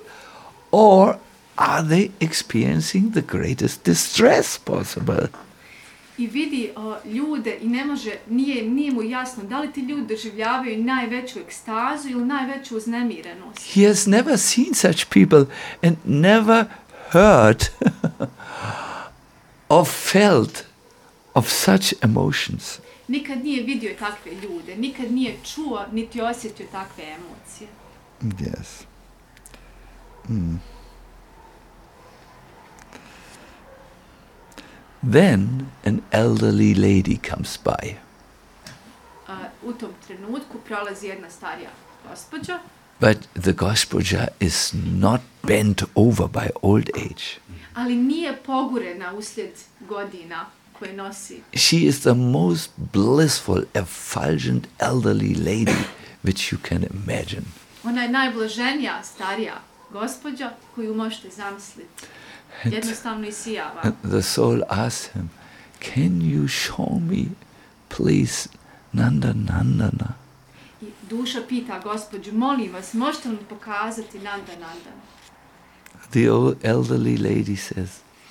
S2: or are they experiencing the greatest distress possible?
S1: I vidi ljude i nije mu jasno da li ti ljudi doživljavaju najveću ekstazu ili najveću uznemirenost.
S2: He has never seen such people and never heard or felt of such emotions.
S1: Nikad nije vidio takve ljude, nikad nije čuo niti osjetio takve emocije.
S2: Yes. Then an elderly lady comes by.
S1: U tom trenutku prolazi jedna starija gospođa.
S2: But the gospođa is not bent over by old age.
S1: Ali nije pogurena uslijed godina koje nosi.
S2: She is the most blissful, effulgent elderly lady which you can imagine.
S1: Ona je najblaženija starija gospođa koju možete zamisliti. Jednostavno isijava.
S2: And the soul asks him, can you show me, please, Nanda Nandana?
S1: I duša pita gospođu, molim vas, možete li mi pokazati Nanda Nandana?
S2: The old elderly lady says,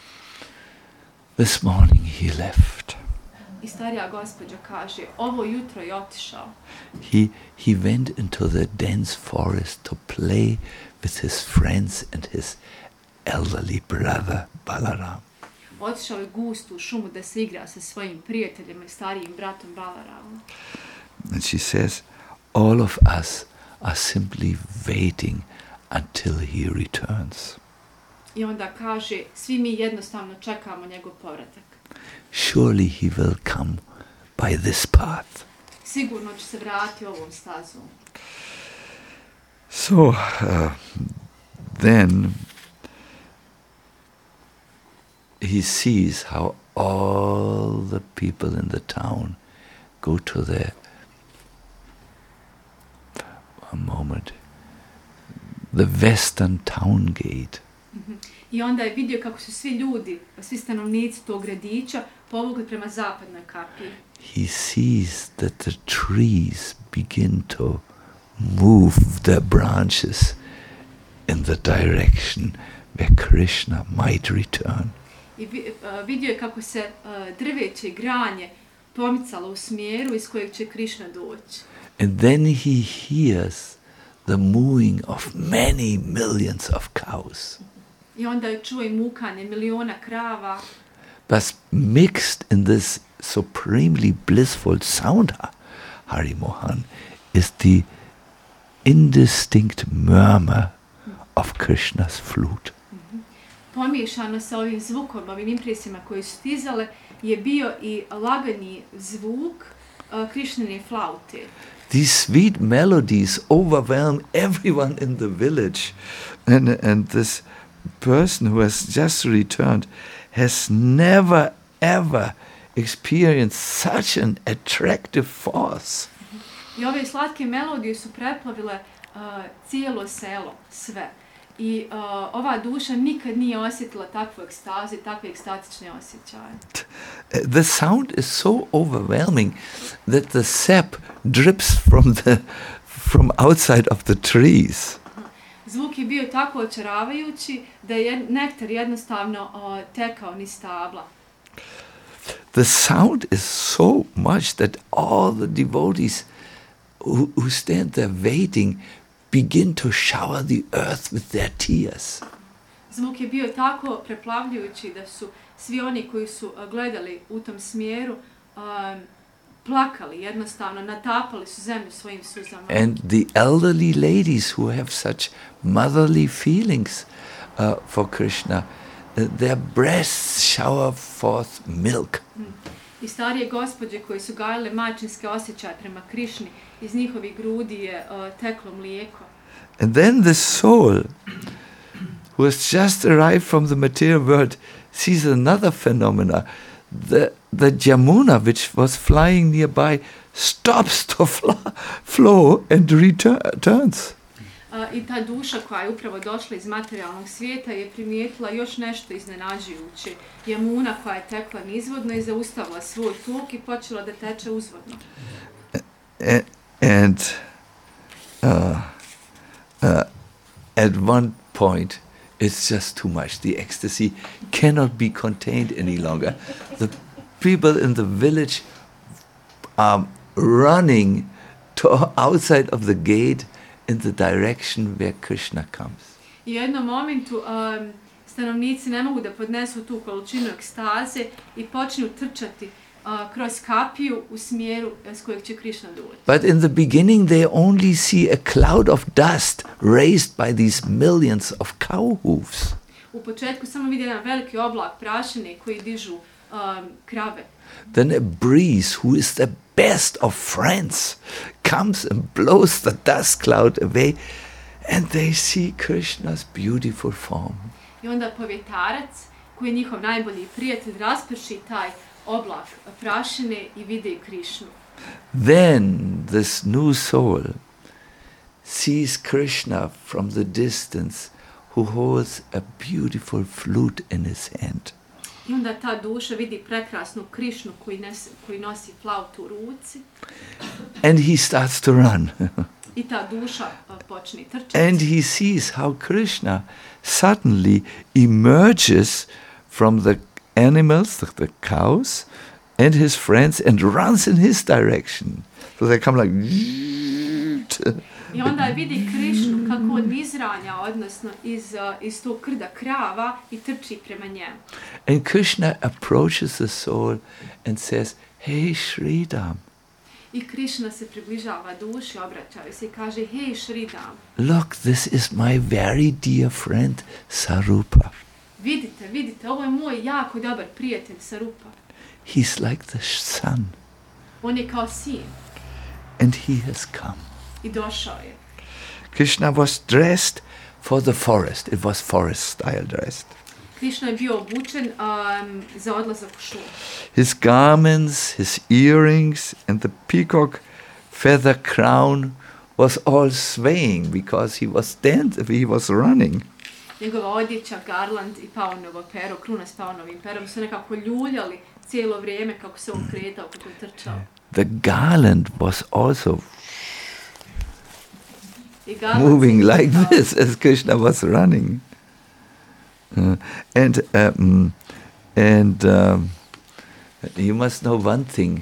S2: this morning he left.
S1: I starija gospođa kaže, ovo jutro je otišao.
S2: He went into the dense forest to play with his friends and his elderly brother Balaram.
S1: Otišao je gustu u šumu da se igra sa svojim prijateljem i starijim bratom Balaramom.
S2: And she says, all of us are simply waiting until he returns.
S1: I onda kaže, svi mi jednostavno čekamo njegov povratak.
S2: Surely he will come by this path.
S1: Sigurno će se vratiti ovom stazom.
S2: So then he sees how all the people in the town go to the western town gate.
S1: I onda je vidio kako su svi ljudi, svi stanovnici tog gradića povukli prema zapadnoj kapiji.
S2: He sees that the trees begin to move their branches in the direction where Krishna might return.
S1: I vidio je kako se drveće i granje pomicalo u smjeru iz kojeg će Krishna doći.
S2: And then he hears the mooing of many millions of cows.
S1: I onda je čuo i mukanje miliona krava.
S2: But mixed in this supremely blissful sound, Hari Mohan, is the indistinct murmur of Krishna's flute.
S1: Pomiješano sa ovim zvukom, ovim impresijama koje su stizale, je bio i lagani zvuk Krishnine flaute.
S2: These sweet melodies overwhelm everyone in the village. And this person who has just returned has never ever experienced such an attractive force.
S1: I ove slatke melodije su preplavile cijelo selo, sve. I ova duša nikad nije osjetila takvu ekstazu i takve ekstatične osjećaje.
S2: The sound is so overwhelming that the sap drips from outside of the trees.
S1: Zvuk je bio tako očaravajući da je nektar jednostavno tekao niz stabla.
S2: The sound is so much that all the devotees who stand there waiting begin to shower the earth with their tears.
S1: Zvuk je bio tako preplavljujući da su svi oni koji su gledali u tom smjeru plakali, jednostavno natapali su zemlju svojim suzama.
S2: And the elderly ladies who have such motherly feelings for Krishna, their breasts shower forth milk.
S1: I starije gospođe koje su gajile majčinske osjećaje prema Krišni, iz njihovih grudi je teklo mlijeko.
S2: And then the soul, who has just arrived from the material world, sees another phenomena. The Jamuna, which was flying nearby, stops to flow and returns.
S1: I ta duša koja je upravo došla iz materijalnog svijeta je primijetila još nešto iznenađujuće. Jamuna koja je tekla nizvodno i zaustavila svoj tok i počela da teče uzvodno.
S2: And at one point, it's just too much. The ecstasy cannot be contained any longer. The people in the village are running to outside of the gate in the direction where Krishna comes.
S1: I u jednom momentu stanovnici ne mogu da podnesu tu količinu ekstaze i počnu trčati kroz kapiju u smjeru s kojeg će Krishna doći.
S2: But in the beginning they only see a cloud of dust raised by these millions of cow hooves.
S1: U početku samo vidi jedan veliki oblak prašine koji dižu krave.
S2: Then a breeze, who is the best of friends, comes and blows the dust cloud away, and they see Krishna's beautiful form.
S1: I onda povjetarac, koji je njihov najbolji prijatelj, rasprši taj oblak prašine i vide Krishnu.
S2: Then this new soul sees Krishna from the distance, who holds a beautiful flute in his hand.
S1: I onda ta duša vidi prekrasnu Krishnu koji nosi flautu u ruci.
S2: And he starts to run.
S1: I ta duša počne trčati.
S2: And he sees how Krishna suddenly emerges from the animals, the cows, and his friends, and runs in his direction. So they come like...
S1: I onda vidi Krishnu kako on izranja, odnosno iz tog krda krava i trči prema njemu.
S2: And Krishna approaches the soul and says, "Hey Sridham."
S1: I Krishna se približava duši, obraća se i kaže, hej Sridham.
S2: Look, this is my very dear friend Sarupa.
S1: Vidite, ovo je moj jako dobar prijatelj Sarupa.
S2: He's like the sun.
S1: On je kao sin.
S2: And he has come.
S1: I došao je.
S2: Krishna was dressed for the forest. It was forest style dressed.
S1: Krishna je bio obučen za odlazak u šumu.
S2: His garments, his earrings, and the peacock feather crown was all swaying because he was running.
S1: njegova odjeća, garland i paunovo pero, kruna s paunovim perom su nekako ljuljali cijelo vrijeme kako se on kretao, kako je trčao.
S2: The garland was also
S1: I garland
S2: moving
S1: se
S2: like
S1: kretao.
S2: this as Krishna was running. And you must know one thing.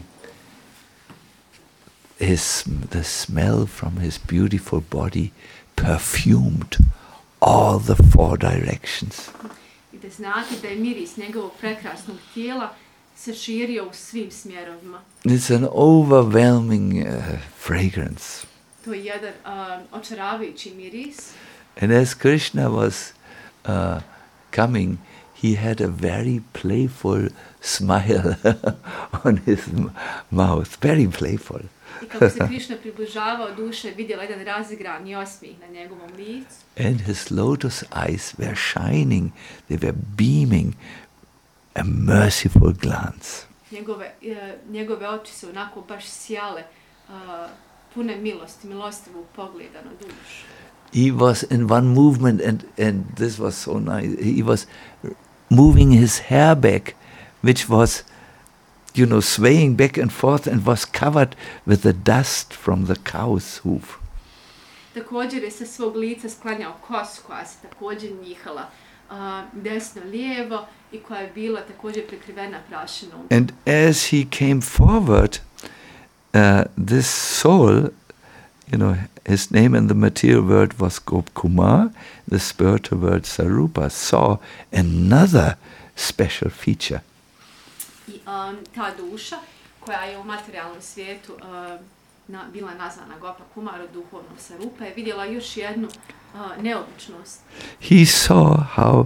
S2: The smell from his beautiful body perfumed all the four directions.
S1: I da znate da je miris njegovog prekrasnog tijela se širio u svim smjerovima.
S2: It's an overwhelming fragrance.
S1: To je jedan očaravajući miris.
S2: And as Krishna was coming, he had a very playful smile on his mouth, very playful.
S1: I kako se Krišna približavao duše, vidjela jedan razigrani osmijeh na njegovom licu.
S2: And his lotus eyes were shining, they were beaming a merciful glance.
S1: Njegove oči su onako baš sjale, pune milosti, milostivog pogleda na dušu.
S2: He was in one movement, and this was so nice, he was moving his hair back, which was, swaying back and forth and was covered with the dust from the cow's hoof.
S1: Također je sa svog lica sklanjao kosu koja se također njihala desno lijevo i koja je bila također prekrivena prašinom.
S2: And as he came forward, this soul, his name in the material world was Gopkumar, the spiritual world Sarupa, saw another special feature.
S1: I ta duša koja je u materijalnom svijetu bila nazvana Gopa Kumar, duhovnom Sarupa, je vidjela još jednu neobičnost.
S2: He saw how,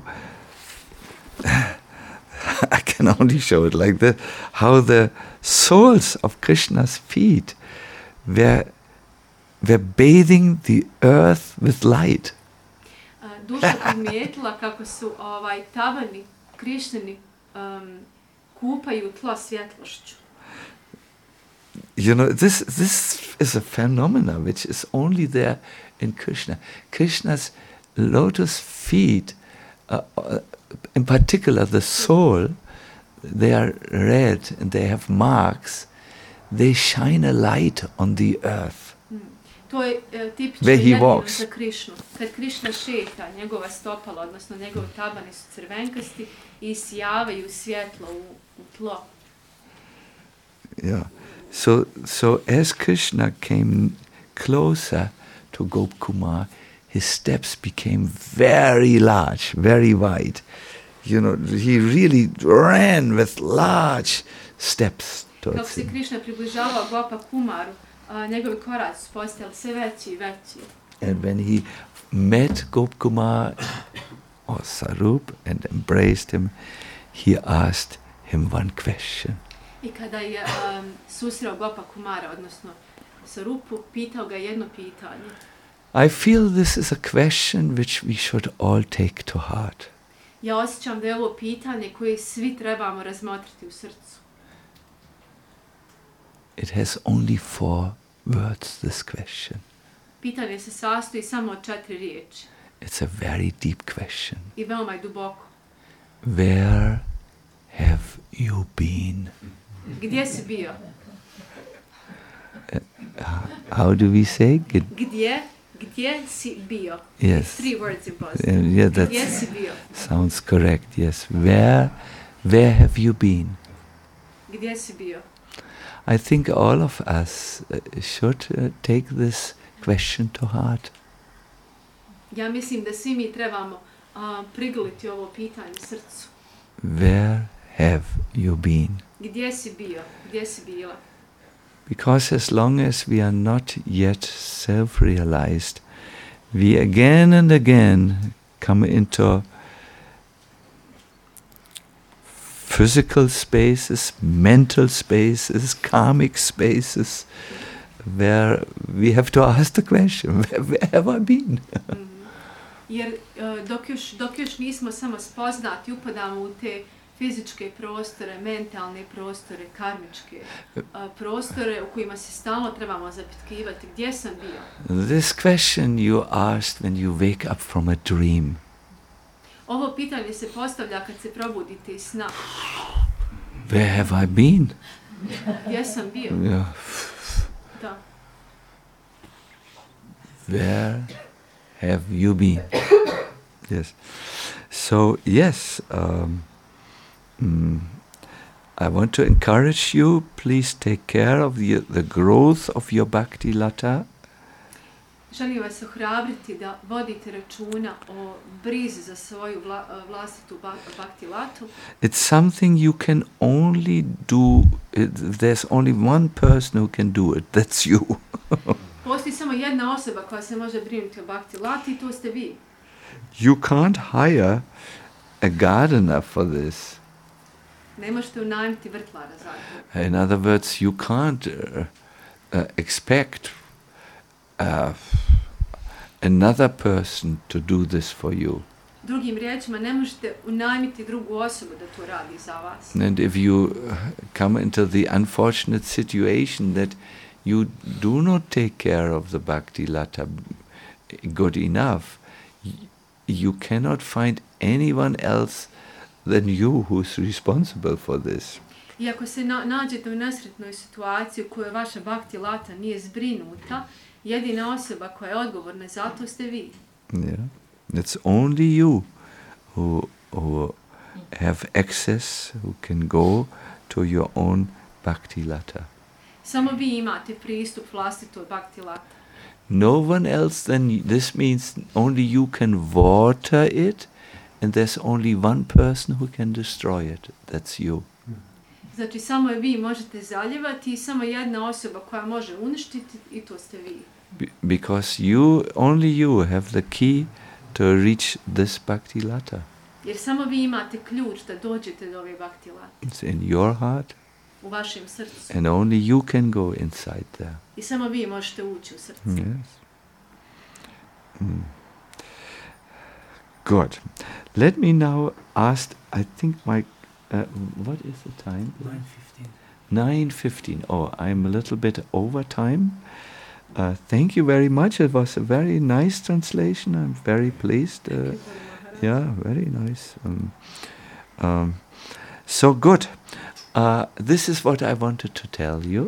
S2: I can only show it like this, how the soles of Krishna's feet were bathing the earth with light.
S1: Duša primijetila kako su tavani Krišnini kupaju tlo svjetlošću.
S2: This is a phenomena which is only there in Krishna. Krishna's lotus feet, in particular the sole, they are red and they have marks. They shine a light on the earth.
S1: To je tipično jedino za Krišnu. Kad Krišna šeta, njegova stopala, odnosno njegovi tabani su crvenkasti i sjavaju svjetlo u tlo.
S2: Yeah. So as Krishna came closer to Gopkumar, his steps became very large, very wide. He really ran with large steps towards him.
S1: Kako se Krišna približavao Gopa Kumaru, njegovi koraci su postajali sve veći i veći.
S2: And when he met Gopkumar or Sarup and embraced him, he asked him one question.
S1: I kada je susreo Gopa Kumara, odnosno Sarupu, pitao ga jedno pitanje.
S2: I feel this is a question which we should all take to heart.
S1: Ja osjećam da je ovo pitanje koje svi trebamo razmotriti u srcu.
S2: It has only 4 words, this question.
S1: Pitanje se sastoji samo od 4 riječi.
S2: It's a very deep question.
S1: I veoma je duboko.
S2: Where have you been?
S1: Gdje si bio?
S2: How do we say?
S1: Gdje si bio?
S2: Yes.
S1: 3 words in positive.
S2: Yeah,
S1: Gdje si bio?
S2: sounds correct. Yes. Where have you been?
S1: Gdje si bio?
S2: I think all of us should take this question to heart.
S1: Ja mislim da svi mi trebamo prigrliti ovo pitanje srcu.
S2: Where have you been?
S1: Gdje si bio? Gdje si bila?
S2: Because as long as we are not yet self-realized, we again and again come into physical spaces, mental spaces, karmic spaces, where we have to ask the question, where have I been?
S1: Jer dok još nismo samo spoznati, upadamo u te fizičke prostore, mentalne prostore, karmičke prostore u kojima se stalno trebamo zapitkivati gdje sam bio.
S2: This question you asked when you wake up from a dream.
S1: Ovo pitanje se postavlja kad se probudite iz sna.
S2: Where have I been?
S1: Gdje sam bio?
S2: Yeah.
S1: Da.
S2: Where have you been? Yes. So, yes, I want to encourage you, please take care of the growth of your bhakti lata.
S1: Želim vas ohrabriti da vodite računa o brizi za svoju vlastitu bhakti latu.
S2: It's something you can only do, there's only one person who can do it, that's you.
S1: Postoji samo jedna osoba koja se može brinuti o bhakti lati i to ste vi.
S2: You can't hire a gardener for this.
S1: Ne možete unajmiti vrtlara za to.
S2: In other words, you can't expect another person to do this for you.
S1: Drugim riječima, ne možete unajmiti drugu osobu da to radi za vas.
S2: And if you come into the unfortunate situation that you do not take care of the bhakti lata good enough, you cannot find anyone else than you who's responsible for this.
S1: I ako se nađete u nesretnoj situaciji u kojoj vaša bhakti lata nije zbrinuta, jedina osoba koja je odgovorna za to ste vi.
S2: Yeah. It's only you who have access, who can go to your own bhakti lata.
S1: Samo vi imate pristup vlastitoj bhakti lata.
S2: No one else, then this means only you can water it, and there's only one person who can destroy it. That's you.
S1: Znači samo vi možete zaljevati i samo jedna osoba koja može uništiti i to ste vi.
S2: Because only you have the key to reach this bhakti lata.
S1: Jer samo vi imate ključ da dođete do ove bhakti late.
S2: It's in your heart.
S1: U vašem srcu.
S2: And only you can go inside there.
S1: I samo vi možete ući u srce.
S2: Yes. Good. Let me now ask, I think what is the time?
S3: 9:15.
S2: 9:15. Oh, I'm a little bit over time. Thank you very much. It was a very nice translation. I'm very pleased. Yeah, very nice. So good. This is what I wanted to tell you.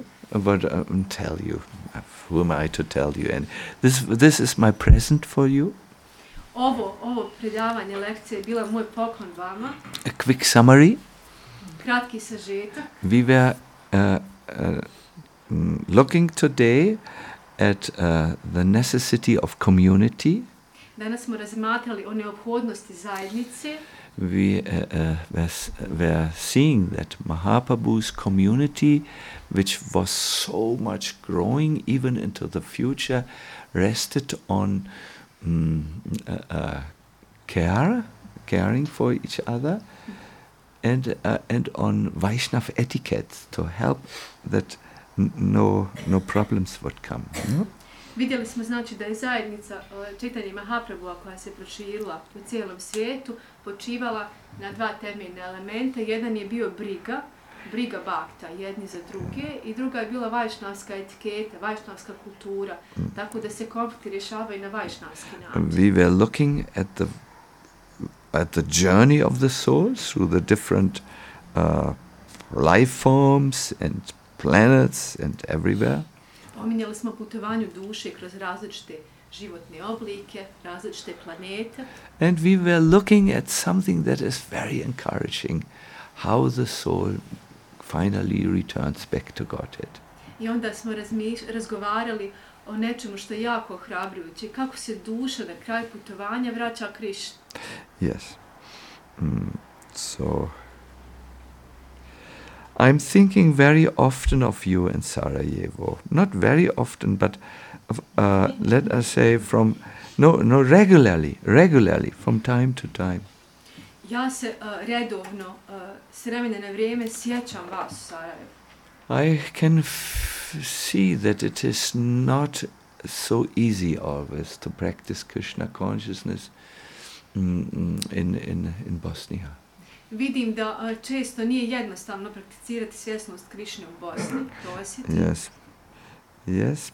S2: Who am I to tell you? And this is my present for you.
S1: Ovo predavanje lekcije je bila moj poklon vama.
S2: A quick summary.
S1: Kratki sažetak.
S2: We were looking today at the necessity of community.
S1: Danas smo razmatrali o neophodnosti zajednice.
S2: We were seeing that Mahaprabhu's community, which was so much growing even into the future, rested on caring for each other, and on Vaishnav etiquette to help that no problems would come. No?
S1: Vidjeli smo znači da je zajednica čitanje Mahaprabhua koja se proširila u cijelom svijetu počivala na dva temeljna elementa. Jedan je bio briga bhakta jedni za druge i druga je bila vajšnavska etiketa, vajšnavska kultura, tako da se konflikti rješavaju na vajšnavski način.
S2: We were looking at the journey of the soul through the different life forms and planets and everywhere.
S1: Pominjali smo putovanju duše kroz različite životne oblike, različite planete.
S2: And we were looking at something that is very encouraging, how the soul finally returns back to Godhead.
S1: I onda smo razgovarali o nečemu što je jako ohrabrujuće, kako se duša na kraju putovanja vraća Krišni.
S2: Yes. So I'm thinking very often of you in Sarajevo. Not very often, but let us say regularly, from time to time.
S1: Ja se redovno, s vremena na vrijeme sjećam vas u Sarajevu.
S2: I can see that it is not so easy always to practice Krishna consciousness in Bosnia.
S1: Vidim da često nije jednostavno prakticirati svjesnost Krišne u Bosni. To osjetim.
S2: Yes.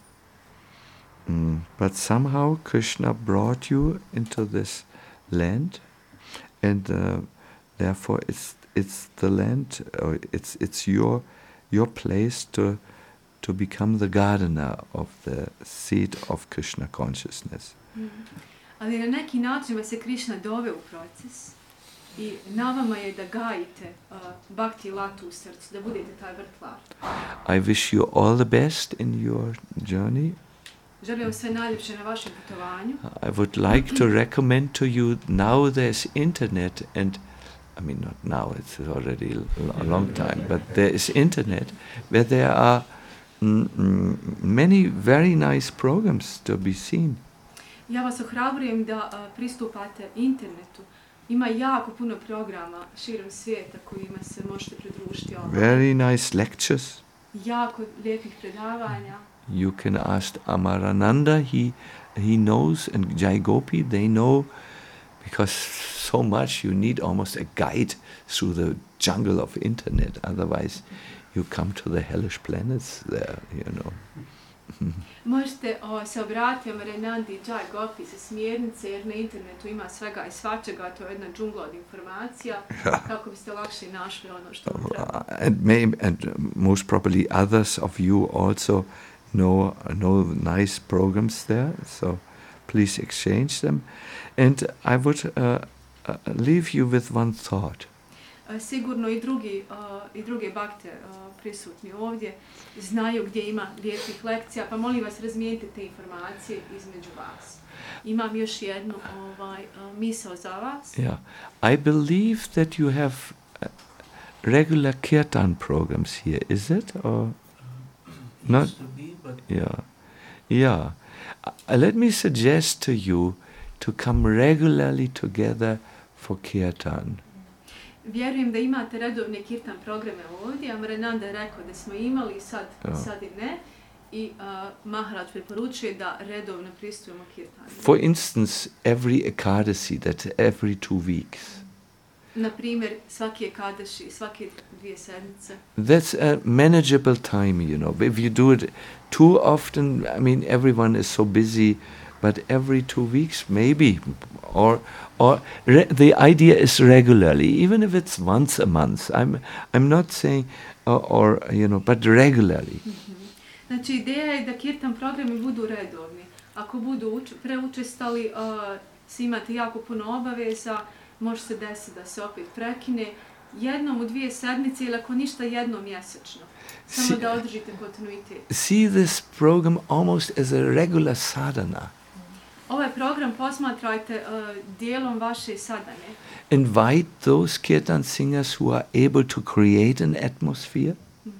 S2: But somehow Krishna brought you into this land, and therefore it's the land, or it's your place to become the gardener of the seed of Krishna consciousness.
S1: Ali na neki način vas je Krishna doveo u proces i na vama je da gajite bhakti latu u srcu, da budete taj vrtlar.
S2: I wish you all the best in your journey.
S1: Želim vam sve najljepše na vašem putovanju.
S2: I would like to recommend to you, now there's internet, and I mean not now, it's already a long time, but there is internet where there are many very nice programs to be seen.
S1: Ja vas ohrabrujem da pristupate internetu. Ima jako puno programa širom svijeta kojima se možete pridružiti.
S2: Very nice lectures.
S1: Jako lijepih predavanja.
S2: You can ask Amarananda, he knows, and Jai Gopi, they know, because so much you need almost a guide through the jungle of internet, otherwise you come to the hellish planets there, you know.
S1: Možete se obratiti Amaranandi i Jai Gopi za smjernice, jer na internetu ima svega i svačega, to je jedna džungla od informacija, kako biste lakše našli ono što vam treba.
S2: And most probably others of you also know nice programs there, so please exchange them. And I would leave you with one thought.
S1: Sigurno i druge bakte prisutni ovdje znaju gdje ima lijepih lekcija, pa molim vas razmijenite te informacije između vas. Imam još jednu misao za vas.
S2: Yeah, I believe that you have regular kirtan programs here, is it? Or not?
S3: Used to be, but
S2: Yeah. Let me suggest to you to come regularly together for kirtan.
S1: Vjerujem da imate redovne kirtan programe ovdje. Amarananda je rekao da smo imali, sad i ne. I Maharaj preporučuje da redovno pristupujemo kirtanu.
S2: For instance, every Ekadasi, that's every 2 weeks.
S1: Na primjer, svaki Ekadashi, svake 2 sedmice.
S2: That's a manageable time, you know. If you do it too often, I mean, everyone is so busy, but every 2 weeks, maybe, or the idea is regularly, even if it's once a month. I'm not saying, or you know, but regularly.
S1: Znači, ideja je da kirtan programi budu redovni. Ako budu preučestali, imate jako puno obaveza, može se desiti da se opet prekine jednom u 2 sedmice ili ako ništa jednom mjesečno. Samo da održite kontinuitet.
S2: See this program almost as a regular sadhana.
S1: Ovaj program posmatrajte dijelom vaše sadhane.
S2: Invite those kirtan singers who are able to create an atmosphere.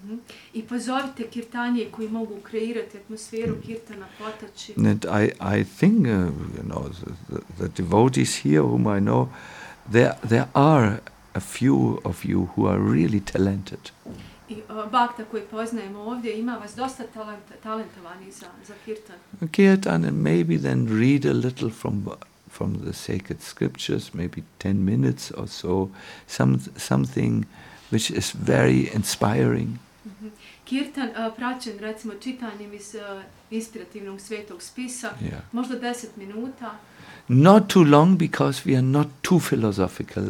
S1: I pozovite kirtanije koji mogu kreirati atmosferu kirtana, potaći.
S2: And I think, you know, the devotees here whom I know, there are a few of you who are really talented.
S1: I bakta koji poznajemo ovdje, ima vas dosta talentovani za kirtan.
S2: Kirtan, and maybe then read a little from the sacred scriptures, maybe 10 minutes or so, something which is very inspiring.
S1: Kirtan praćen recimo čitanjem iz inspirativnog svetog spisa, možda 10 minuta.
S2: Not too long, because we are not too philosophical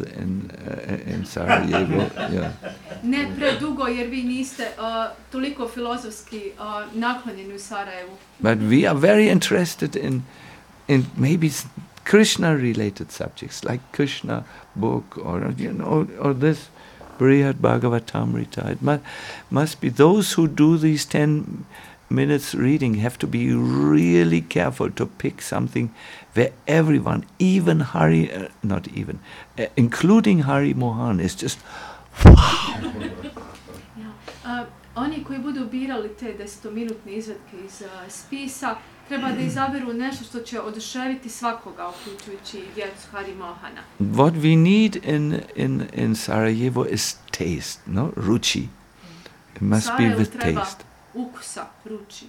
S2: in Sarajevo. Yeah.
S1: Ne predugo, jer vi niste toliko filozofski naklonjeni u Sarajevu.
S2: But we are very interested in maybe Krishna-related subjects, like Krishna book, or you know, or this Brihad Bhagavatamrita. It must be those who do these 10 minutes reading have to be really careful to pick something where everyone, even Hari, including Hari Mohan, is just wow.
S1: Oni koji budu birali te 10-minutne izvedke iz spisa, treba da izaberu nešto što će oduševiti svakoga, uključujući djecu Hari Mohana.
S2: What we need in Sarajevo is taste, no? Ruchi. It must be with taste.
S1: Ukusa, ruči.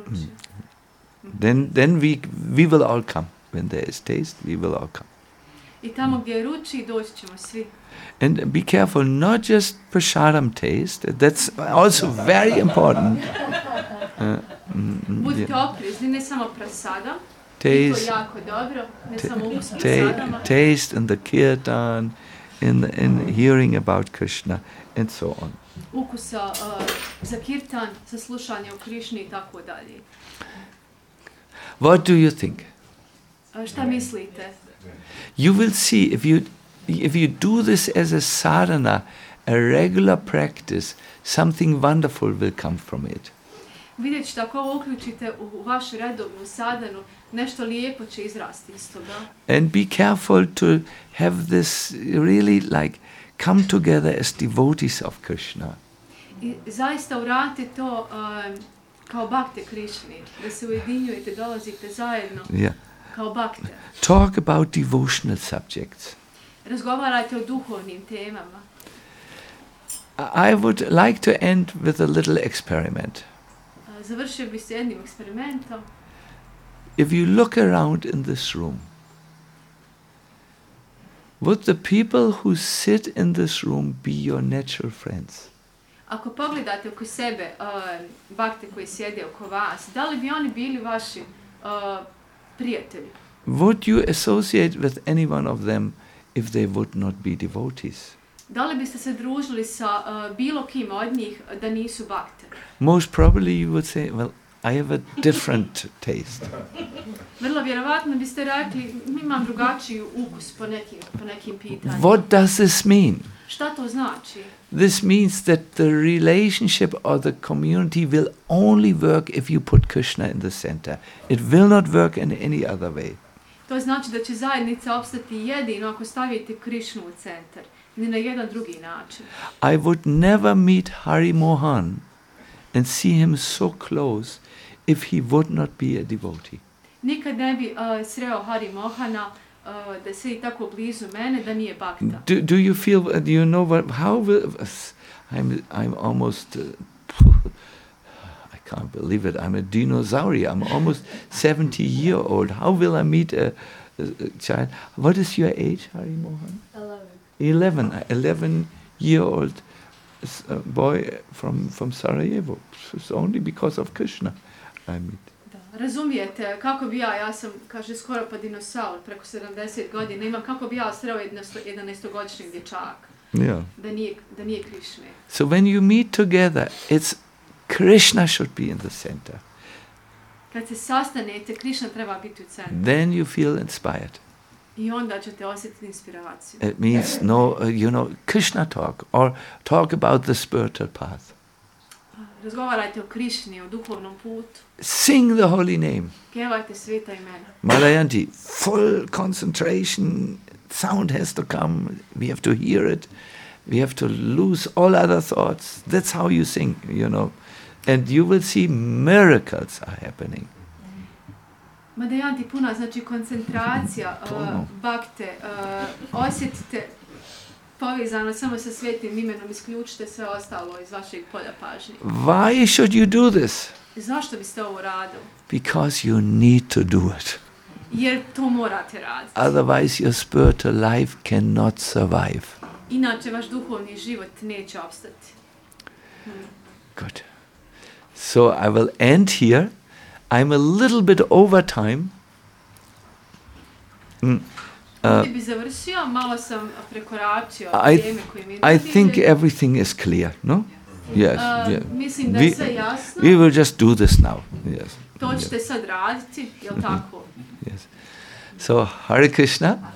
S2: Then we will all come. When there is taste, we will all come.
S1: I tamo gdje je ruči, doći ćemo svi.
S2: And be careful, not just prasadam taste. That's also very important.
S1: Budite oprezni, ne samo prasadam. I to
S2: taste,
S1: jako dobro, ne samo ukus prasadama,
S2: taste in the kirtan, in hearing about Krishna, and so on.
S1: ukusa za kirtan, za slušanje o Krišni i tako dalje.
S2: What do you think?
S1: Šta mislite?
S2: You will see if you do this as a sadhana, a regular practice, something wonderful will come from it.
S1: Vidjet ćete, ako ovo uključite u vašu redovnu sadhanu, nešto lijepo će izrasti iz toga.
S2: And be careful to have this really like come together as devotees of Krishna.
S1: I zaista uradite to kao bakte Krišni, da se ujedinjujete, dolazite zajedno kao bakte.
S2: Talk about devotional subjects.
S1: Razgovarajte o duhovnim temama.
S2: I would like to end with a little experiment.
S1: Završio bi se jednim eksperimentom.
S2: If you look around in this room, would the people who sit in this room be your natural friends?
S1: Ako pogledate oko sebe bakte koji sjede oko vas, da li bi oni bili vaši prijatelji?
S2: Would you associate with any one of them if they would not be devotees?
S1: Da li biste se družili sa bilo kim od njih da nisu bakte?
S2: Most probably you would say, well, I have a different taste.
S1: Vrlo vjerovatno biste rekli, imam drugačiji ukus po nekim pitanjima.
S2: What does this mean?
S1: Šta to znači?
S2: This means that the relationship or the community will only work if you put Krishna in the center. It will not work in any other way.
S1: To znači da će zajednica opstati jedino ako stavite Krišnu u centar, ni na jedan drugi način.
S2: I would never meet Hari Mohan and see him so close if he would not be a devotee.
S1: Nikad ne bi sreo Hari Mohana da sedi tako blizu mene da nije bakta.
S2: Do you feel? Do you know what? How will? I'm almost. I can't believe it. I'm a dinosaur. I'm almost 70-year-old. How will I meet a child? What is your age, Hari Mohan? 11. 11-year-old boy from Sarajevo. It's only because of Krishna I meet.
S1: Razumijete, kako bi ja sam, kaže, skoro pa dinosaur, preko 70 godina, imam kako bi ja sreo 11-godišnjeg dječaka, da nije Krišne.
S2: So when you meet together, it's Krishna should be in the center.
S1: Kad se sastanete, Krišna treba biti u centru.
S2: Then you feel inspired.
S1: I onda ćete osjetiti inspiraciju.
S2: It means Krishna talk or talk about the spiritual path.
S1: Razgovarajte o Krišni, o duhovnom putu.
S2: Sing the holy name.
S1: Pjevajte sveta imena.
S2: Malayanti, full concentration, sound has to come, we have to hear it, we have to lose all other thoughts. That's how you sing, and you will see miracles are happening.
S1: Malayanti puna, znači koncentracija, bakte, osjetite povezano samo sa svetim imenom, isključite sve ostalo iz vašeg polja pažnje.
S2: Why should you do this?
S1: Zašto biste ovo radili?
S2: Because you need to do it.
S1: Jer to morate raditi.
S2: Otherwise your spiritual life cannot survive.
S1: Inače vaš duhovni život neće opstati.
S2: Good. So I will end here. I'm a little bit over time.
S1: Bi završio, malo sam prekoračio teme koje mi
S2: I think everything is clear, no? Yes.
S1: Mislim da je sve jasno.
S2: We will just do this now. Yes.
S1: To ćete sad raditi, jel tako?
S2: Yes. So, Hare Krishna.